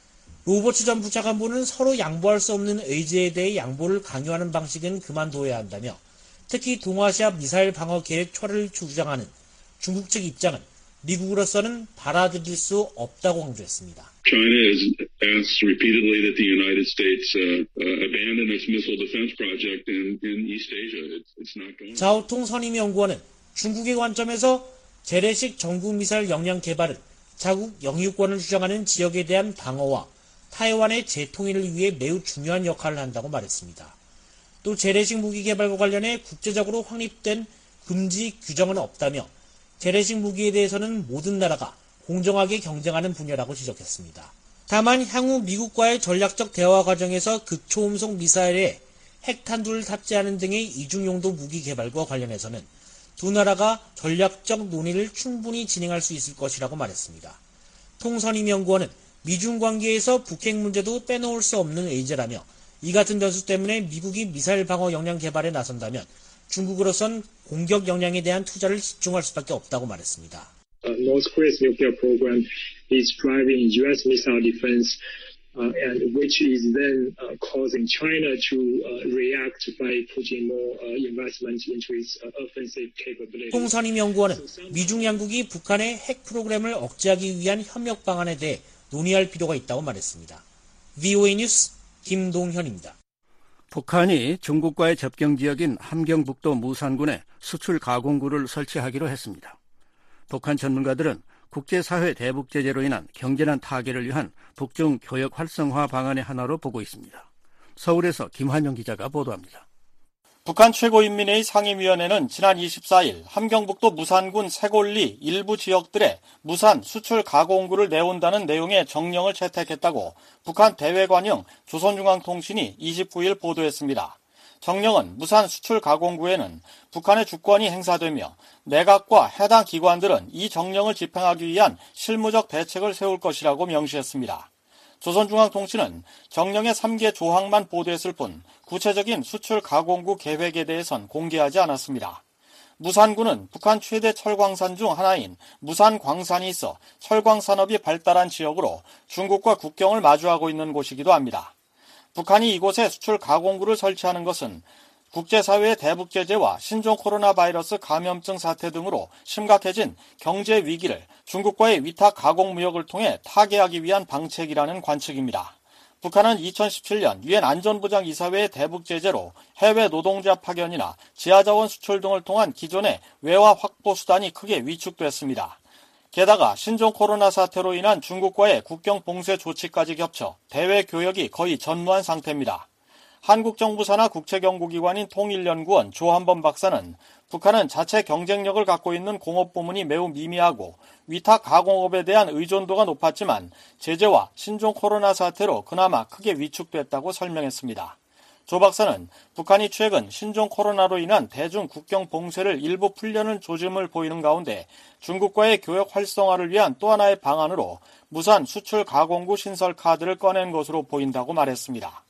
로버츠 전 부차관보는 서로 양보할 수 없는 의지에 대해 양보를 강요하는 방식은 그만둬야 한다며 특히 동아시아 미사일 방어 계획 철회를 주장하는 중국 측 입장은 미국으로서는 받아들일 수 없다고 강조했습니다. China has asked repeatedly that the United States abandon its missile defense project in East Asia. It's not going. 자오통 선임연구원은 중국의 관점에서 재래식 전국 미사일 역량 개발은 자국 영유권을 주장하는 지역에 대한 방어와 타이완의 재통일을 위해 매우 중요한 역할을 한다고 말했습니다. 또 재래식 무기 개발과 관련해 국제적으로 확립된 금지 규정은 없다며 재래식 무기에 대해서는 모든 나라가 공정하게 경쟁하는 분야라고 지적했습니다. 다만 향후 미국과의 전략적 대화 과정에서 극초음속 미사일에 핵탄두를 탑재하는 등의 이중용도 무기 개발과 관련해서는 두 나라가 전략적 논의를 충분히 진행할 수 있을 것이라고 말했습니다. 통선임연구원은 미중 관계에서 북핵 문제도 빼놓을 수 없는 의제라며 이 같은 변수 때문에 미국이 미사일 방어 역량 개발에 나선다면 중국으로선 공격 역량에 대한 투자를 집중할 수밖에 없다고 말했습니다. North Korea's nuclear program is driving U.S. missile defense, and which is then causing China to react by putting more investment into its offensive capabilities. 통선임연구원은 미중 양국이 북한의 핵 프로그램을 억제하기 위한 협력 방안에 대해 논의할 필요가 있다고 말했습니다. VOA 뉴스 김동현입니다. 북한이 중국과의 접경 지역인 함경북도 무산군에 수출 가공구를 설치하기로 했습니다. 북한 전문가들은 국제사회 대북 제재로 인한 경제난 타결을 위한 북중 교역 활성화 방안의 하나로 보고 있습니다. 서울에서 김환영 기자가 보도합니다. 북한 최고인민회의 상임위원회는 지난 24일 함경북도 무산군 세골리 일부 지역들에 무산 수출 가공구를 내온다는 내용의 정령을 채택했다고 북한 대외관영 조선중앙통신이 29일 보도했습니다. 정령은 무산 수출 가공구에는 북한의 주권이 행사되며 내각과 해당 기관들은 이 정령을 집행하기 위한 실무적 대책을 세울 것이라고 명시했습니다. 조선중앙통신은 정령의 3개 조항만 보도했을 뿐 구체적인 수출 가공구 계획에 대해선 공개하지 않았습니다. 무산군은 북한 최대 철광산 중 하나인 무산 광산이 있어 철광 산업이 발달한 지역으로 중국과 국경을 마주하고 있는 곳이기도 합니다. 북한이 이곳에 수출 가공구를 설치하는 것은 국제사회의 대북 제재와 신종 코로나 바이러스 감염증 사태 등으로 심각해진 경제 위기를 중국과의 위탁 가공 무역을 통해 타개하기 위한 방책이라는 관측입니다. 북한은 2017년 유엔 안전보장 이사회의 대북 제재로 해외 노동자 파견이나 지하자원 수출 등을 통한 기존의 외화 확보 수단이 크게 위축됐습니다. 게다가 신종 코로나 사태로 인한 중국과의 국경 봉쇄 조치까지 겹쳐 대외 교역이 거의 전무한 상태입니다. 한국 정부 산하 국책연구기관인 통일연구원 조한범 박사는 북한은 자체 경쟁력을 갖고 있는 공업 부문이 매우 미미하고 위탁 가공업에 대한 의존도가 높았지만 제재와 신종 코로나 사태로 그나마 크게 위축됐다고 설명했습니다. 조 박사는 북한이 최근 신종 코로나로 인한 대중 국경 봉쇄를 일부 풀려는 조짐을 보이는 가운데 중국과의 교역 활성화를 위한 또 하나의 방안으로 무산 수출 가공구 신설 카드를 꺼낸 것으로 보인다고 말했습니다.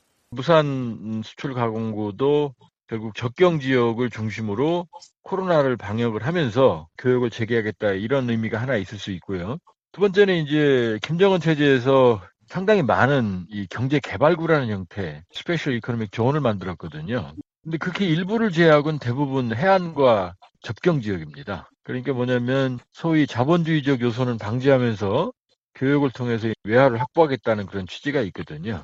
무산 수출 가공구도 결국 접경 지역을 중심으로 코로나를 방역을 하면서 교역을 재개하겠다 이런 의미가 하나 있을 수 있고요. 두 번째는 이제 김정은 체제에서 상당히 많은 이 경제 개발구라는 형태, 스페셜 이코노믹 존을 만들었거든요. 근데 그렇게 일부를 제외하고는 대부분 해안과 접경 지역입니다. 그러니까 뭐냐면 소위 자본주의적 요소는 방지하면서 교역을 통해서 외화를 확보하겠다는 그런 취지가 있거든요.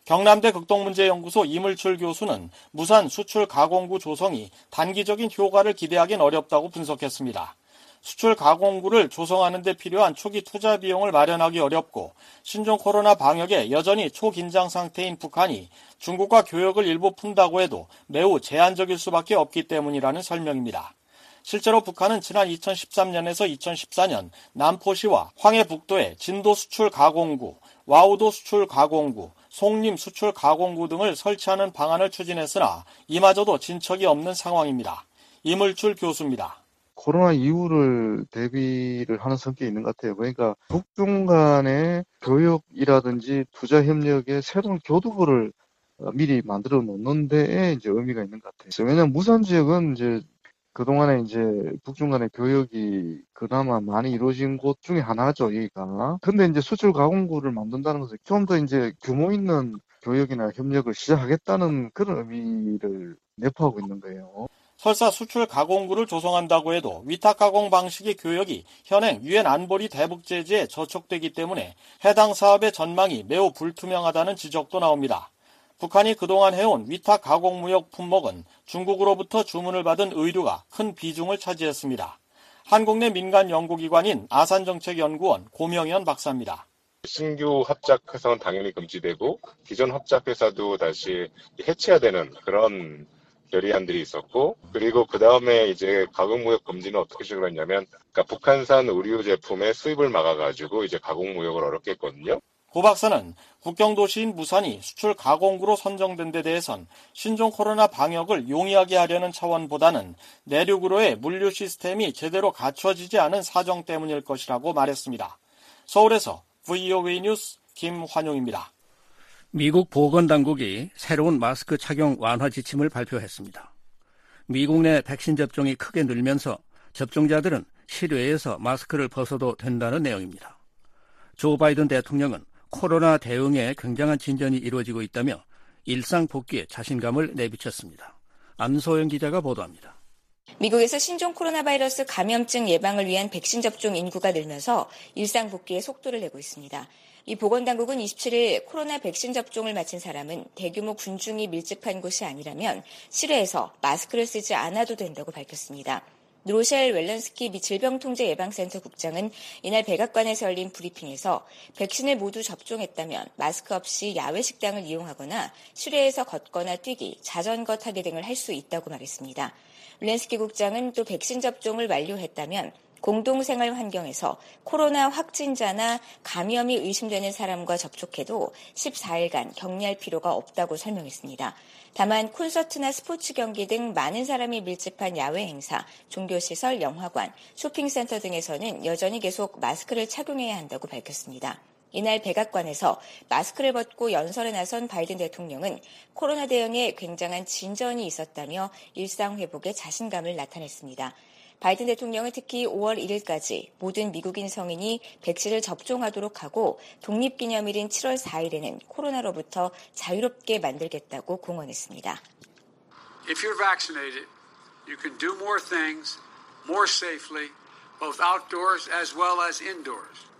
경남대 극동문제연구소 이물출 교수는 무산 수출 가공구 조성이 단기적인 효과를 기대하긴 어렵다고 분석했습니다. 수출 가공구를 조성하는 데 필요한 초기 투자 비용을 마련하기 어렵고 신종 코로나 방역에 여전히 초긴장 상태인 북한이 중국과 교역을 일부 푼다고 해도 매우 제한적일 수밖에 없기 때문이라는 설명입니다. 실제로 북한은 지난 2013년에서 2014년 남포시와 황해북도에 진도 수출 가공구, 와우도 수출 가공구, 송림 수출 가공구 등을 설치하는 방안을 추진했으나 이마저도 진척이 없는 상황입니다. 이물출 교수입니다. 코로나 이후를 대비를 하는 성격이 있는 것 같아요. 그러니까 북중 간의 교역이라든지 투자 협력의 새로운 교두보를 미리 만들어 놓는 데에 이제 의미가 있는 것 같아요. 왜냐하면 무산 지역은 이제 그동안에 이제 북중 간의 교역이 그나마 많이 이루어진 곳 중에 하나죠, 여기가. 근데 이제 수출 가공구를 만든다는 것은 좀 더 이제 규모 있는 교역이나 협력을 시작하겠다는 그런 의미를 내포하고 있는 거예요. 설사 수출 가공구를 조성한다고 해도 위탁 가공 방식의 교역이 현행 유엔 안보리 대북 제재에 저촉되기 때문에 해당 사업의 전망이 매우 불투명하다는 지적도 나옵니다. 북한이 그동안 해온 위탁 가공 무역 품목은 중국으로부터 주문을 받은 의류가 큰 비중을 차지했습니다. 한국 내 민간 연구기관인 아산정책연구원 고명현 박사입니다. 신규 합작 회사는 당연히 금지되고 기존 합작 회사도 다시 해체해야 되는 그런 결의안들이 있었고, 그리고 그 다음에 이제 가공무역 금지는 어떻게 시작을 했냐면, 그러니까 북한산 의류 제품의 수입을 막아가지고 이제 가공무역을 어렵게 했거든요. 고 박사는 국경도시인 무산이 수출 가공구로 선정된 데 대해선 신종 코로나 방역을 용이하게 하려는 차원보다는 내륙으로의 물류 시스템이 제대로 갖춰지지 않은 사정 때문일 것이라고 말했습니다. 서울에서 VOA 뉴스 김환용입니다. 미국 보건당국이 새로운 마스크 착용 완화 지침을 발표했습니다. 미국 내 백신 접종이 크게 늘면서 접종자들은 실외에서 마스크를 벗어도 된다는 내용입니다. 조 바이든 대통령은 코로나 대응에 굉장한 진전이 이루어지고 있다며 일상 복귀에 자신감을 내비쳤습니다. 안소영 기자가 보도합니다. 미국에서 신종 코로나 바이러스 감염증 예방을 위한 백신 접종 인구가 늘면서 일상 복귀에 속도를 내고 있습니다. 이 보건당국은 27일 코로나 백신 접종을 마친 사람은 대규모 군중이 밀집한 곳이 아니라면 실외에서 마스크를 쓰지 않아도 된다고 밝혔습니다. 로셸 웰런스키 미 질병통제예방센터 국장은 이날 백악관에서 열린 브리핑에서 백신을 모두 접종했다면 마스크 없이 야외 식당을 이용하거나 실외에서 걷거나 뛰기, 자전거 타기 등을 할 수 있다고 말했습니다. 웰런스키 국장은 또 백신 접종을 완료했다면 공동생활 환경에서 코로나 확진자나 감염이 의심되는 사람과 접촉해도 14일간 격리할 필요가 없다고 설명했습니다. 다만 콘서트나 스포츠 경기 등 많은 사람이 밀집한 야외 행사, 종교시설, 영화관, 쇼핑센터 등에서는 여전히 계속 마스크를 착용해야 한다고 밝혔습니다. 이날 백악관에서 마스크를 벗고 연설에 나선 바이든 대통령은 코로나 대응에 굉장한 진전이 있었다며 일상 회복에 자신감을 나타냈습니다. 바이든 대통령은 특히 5월 1일까지 모든 미국인 성인이 백신을 접종하도록 하고 독립기념일인 7월 4일에는 코로나로부터 자유롭게 만들겠다고 공언했습니다. If you're vaccinated, you can do more things more safely, both outdoors as well as indoors.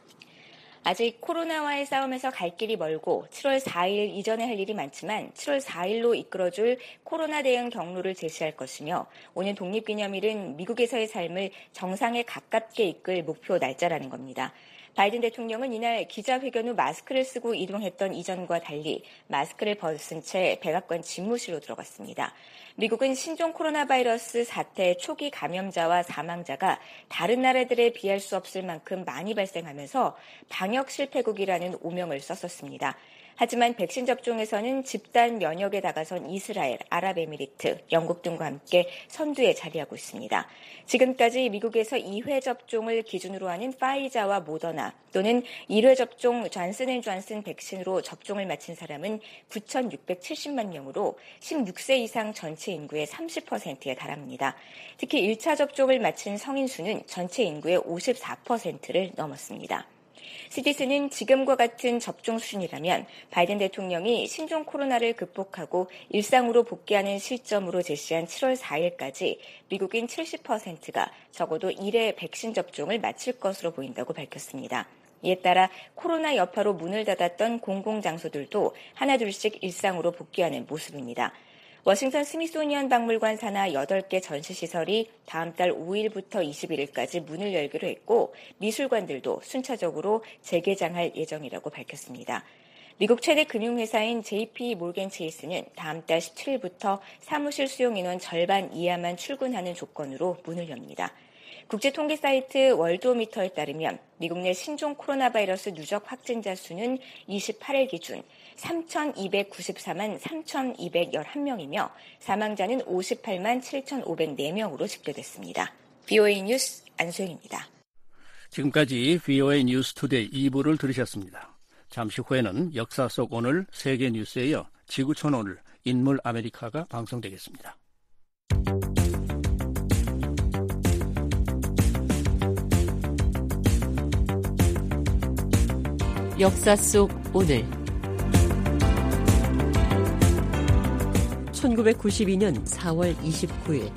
아직 코로나와의 싸움에서 갈 길이 멀고 7월 4일 이전에 할 일이 많지만 7월 4일로 이끌어줄 코로나 대응 경로를 제시할 것이며 오는 독립기념일은 미국에서의 삶을 정상에 가깝게 이끌 목표 날짜라는 겁니다. 바이든 대통령은 이날 기자회견 후 마스크를 쓰고 이동했던 이전과 달리 마스크를 벗은 채 백악관 집무실로 들어갔습니다. 미국은 신종 코로나 바이러스 사태 초기 감염자와 사망자가 다른 나라들에 비할 수 없을 만큼 많이 발생하면서 방역 실패국이라는 오명을 썼었습니다. 하지만 백신 접종에서는 집단 면역에 다가선 이스라엘, 아랍에미리트, 영국 등과 함께 선두에 자리하고 있습니다. 지금까지 미국에서 2회 접종을 기준으로 하는 파이자와 모더나 또는 1회 접종 존슨앤존슨 백신으로 접종을 마친 사람은 9,670만 명으로 16세 이상 전체 인구의 30%에 달합니다. 특히 1차 접종을 마친 성인 수는 전체 인구의 54%를 넘었습니다. CDC는 지금과 같은 접종 수준이라면 바이든 대통령이 신종 코로나를 극복하고 일상으로 복귀하는 시점으로 제시한 7월 4일까지 미국인 70%가 적어도 1회 백신 접종을 마칠 것으로 보인다고 밝혔습니다. 이에 따라 코로나 여파로 문을 닫았던 공공장소들도 하나둘씩 일상으로 복귀하는 모습입니다. 워싱턴 스미소니언 박물관 산하 8개 전시시설이 다음 달 5일부터 21일까지 문을 열기로 했고 미술관들도 순차적으로 재개장할 예정이라고 밝혔습니다. 미국 최대 금융회사인 JP 모건 체이스는 다음 달 17일부터 사무실 수용 인원 절반 이하만 출근하는 조건으로 문을 엽니다. 국제통계 사이트 월드오미터에 따르면 미국 내 신종 코로나 바이러스 누적 확진자 수는 28일 기준 3,294만 3,211명이며 사망자는 58만 7,504명으로 집계됐습니다. VOA 뉴스 안소영입니다. 지금까지 VOA 뉴스 투데이 2부를 들으셨습니다. 잠시 후에는 역사 속 오늘 세계 뉴스에 이어 지구촌 오늘 인물 아메리카가 방송되겠습니다. 역사 속 오늘 1992년 4월 29일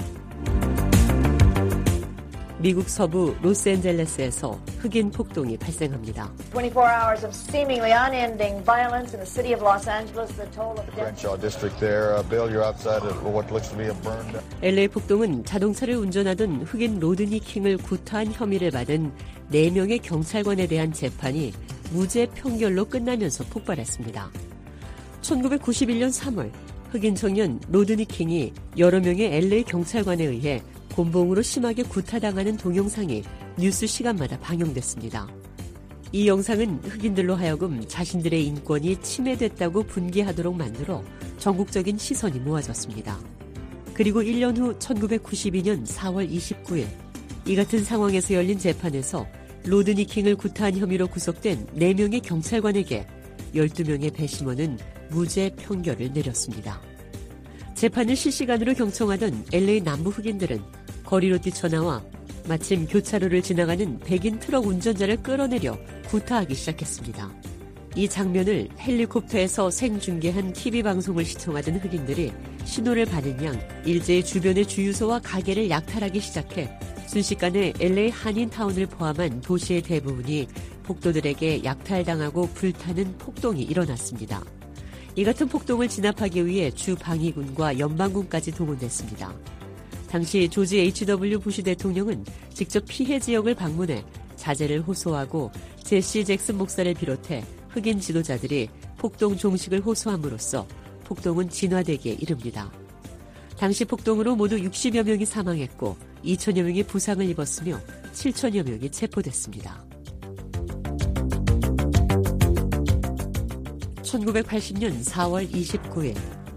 미국 서부 로스앤젤레스에서 흑인 폭동이 발생합니다. 24 hours of seemingly unending violence in the city of Los Angeles. The toll of death. Crenshaw district there. Bill, you're outside of what looks to be a burned. LA 폭동은 자동차를 운전하던 흑인 로드니 킹을 구타한 혐의를 받은 4명의 경찰관에 대한 재판이 무죄 판결로 끝나면서 폭발했습니다. 1991년 3월 흑인 청년 로드니 킹이 여러 명의 LA 경찰관에 의해 곤봉으로 심하게 구타당하는 동영상이 뉴스 시간마다 방영됐습니다. 이 영상은 흑인들로 하여금 자신들의 인권이 침해됐다고 분개하도록 만들어 전국적인 시선이 모아졌습니다. 그리고 1년 후 1992년 4월 29일 이 같은 상황에서 열린 재판에서 로드니 킹을 구타한 혐의로 구속된 4명의 경찰관에게 12명의 배심원은 무죄 판결을 내렸습니다. 재판을 실시간으로 경청하던 LA 남부 흑인들은 거리로 뛰쳐나와 마침 교차로를 지나가는 백인 트럭 운전자를 끌어내려 구타하기 시작했습니다. 이 장면을 헬리콥터에서 생중계한 TV방송을 시청하던 흑인들이 신호를 받은 양 일제히 주변의 주유소와 가게를 약탈하기 시작해 순식간에 LA 한인타운을 포함한 도시의 대부분이 폭도들에게 약탈당하고 불타는 폭동이 일어났습니다. 이 같은 폭동을 진압하기 위해 주 방위군과 연방군까지 동원됐습니다. 당시 조지 H.W. 부시 대통령은 직접 피해 지역을 방문해 자제를 호소하고 제시 잭슨 목사를 비롯해 흑인 지도자들이 폭동 종식을 호소함으로써 폭동은 진화되기에 이릅니다. 당시 폭동으로 모두 60여 명이 사망했고 2천여 명이 부상을 입었으며 7천여 명이 체포됐습니다. 1980년 4월 29일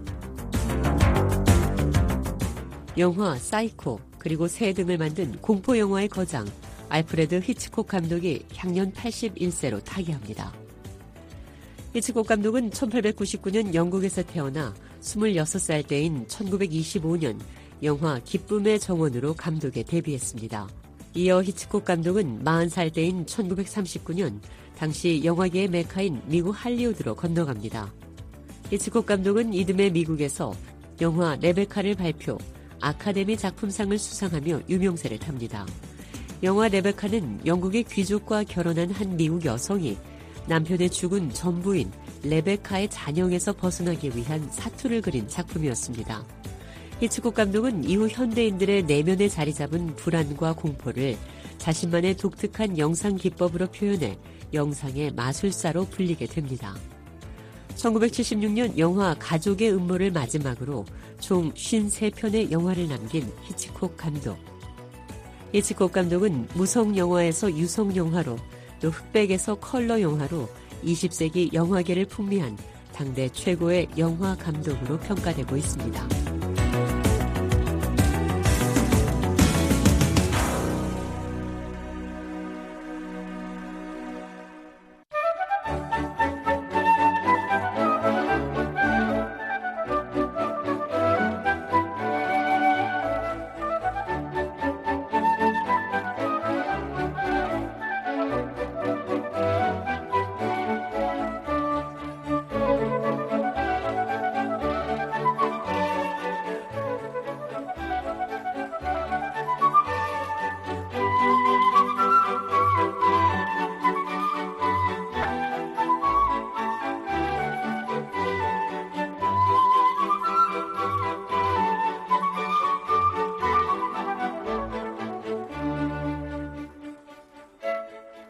영화 사이코 그리고 새 등을 만든 공포영화의 거장 알프레드 히치콕 감독이 향년 81세로 타계합니다. 히치콕 감독은 1899년 영국에서 태어나 26살 때인 1925년 영화 기쁨의 정원으로 감독에 데뷔했습니다. 이어 히치콕 감독은 40살 때인 1939년 당시 영화계의 메카인 미국 할리우드로 건너갑니다. 히치콕 감독은 이듬해 미국에서 영화 레베카를 발표, 아카데미 작품상을 수상하며 유명세를 탑니다. 영화 레베카는 영국의 귀족과 결혼한 한 미국 여성이 남편의 죽은 전부인 레베카의 잔영에서 벗어나기 위한 사투를 그린 작품이었습니다. 히치콕 감독은 이후 현대인들의 내면에 자리 잡은 불안과 공포를 자신만의 독특한 영상 기법으로 표현해 영상의 마술사로 불리게 됩니다. 1976년 영화 가족의 음모를 마지막으로 총 53편의 영화를 남긴 히치콕 감독. 히치콕 감독은 무성 영화에서 유성 영화로 또 흑백에서 컬러 영화로 20세기 영화계를 풍미한 당대 최고의 영화 감독으로 평가되고 있습니다.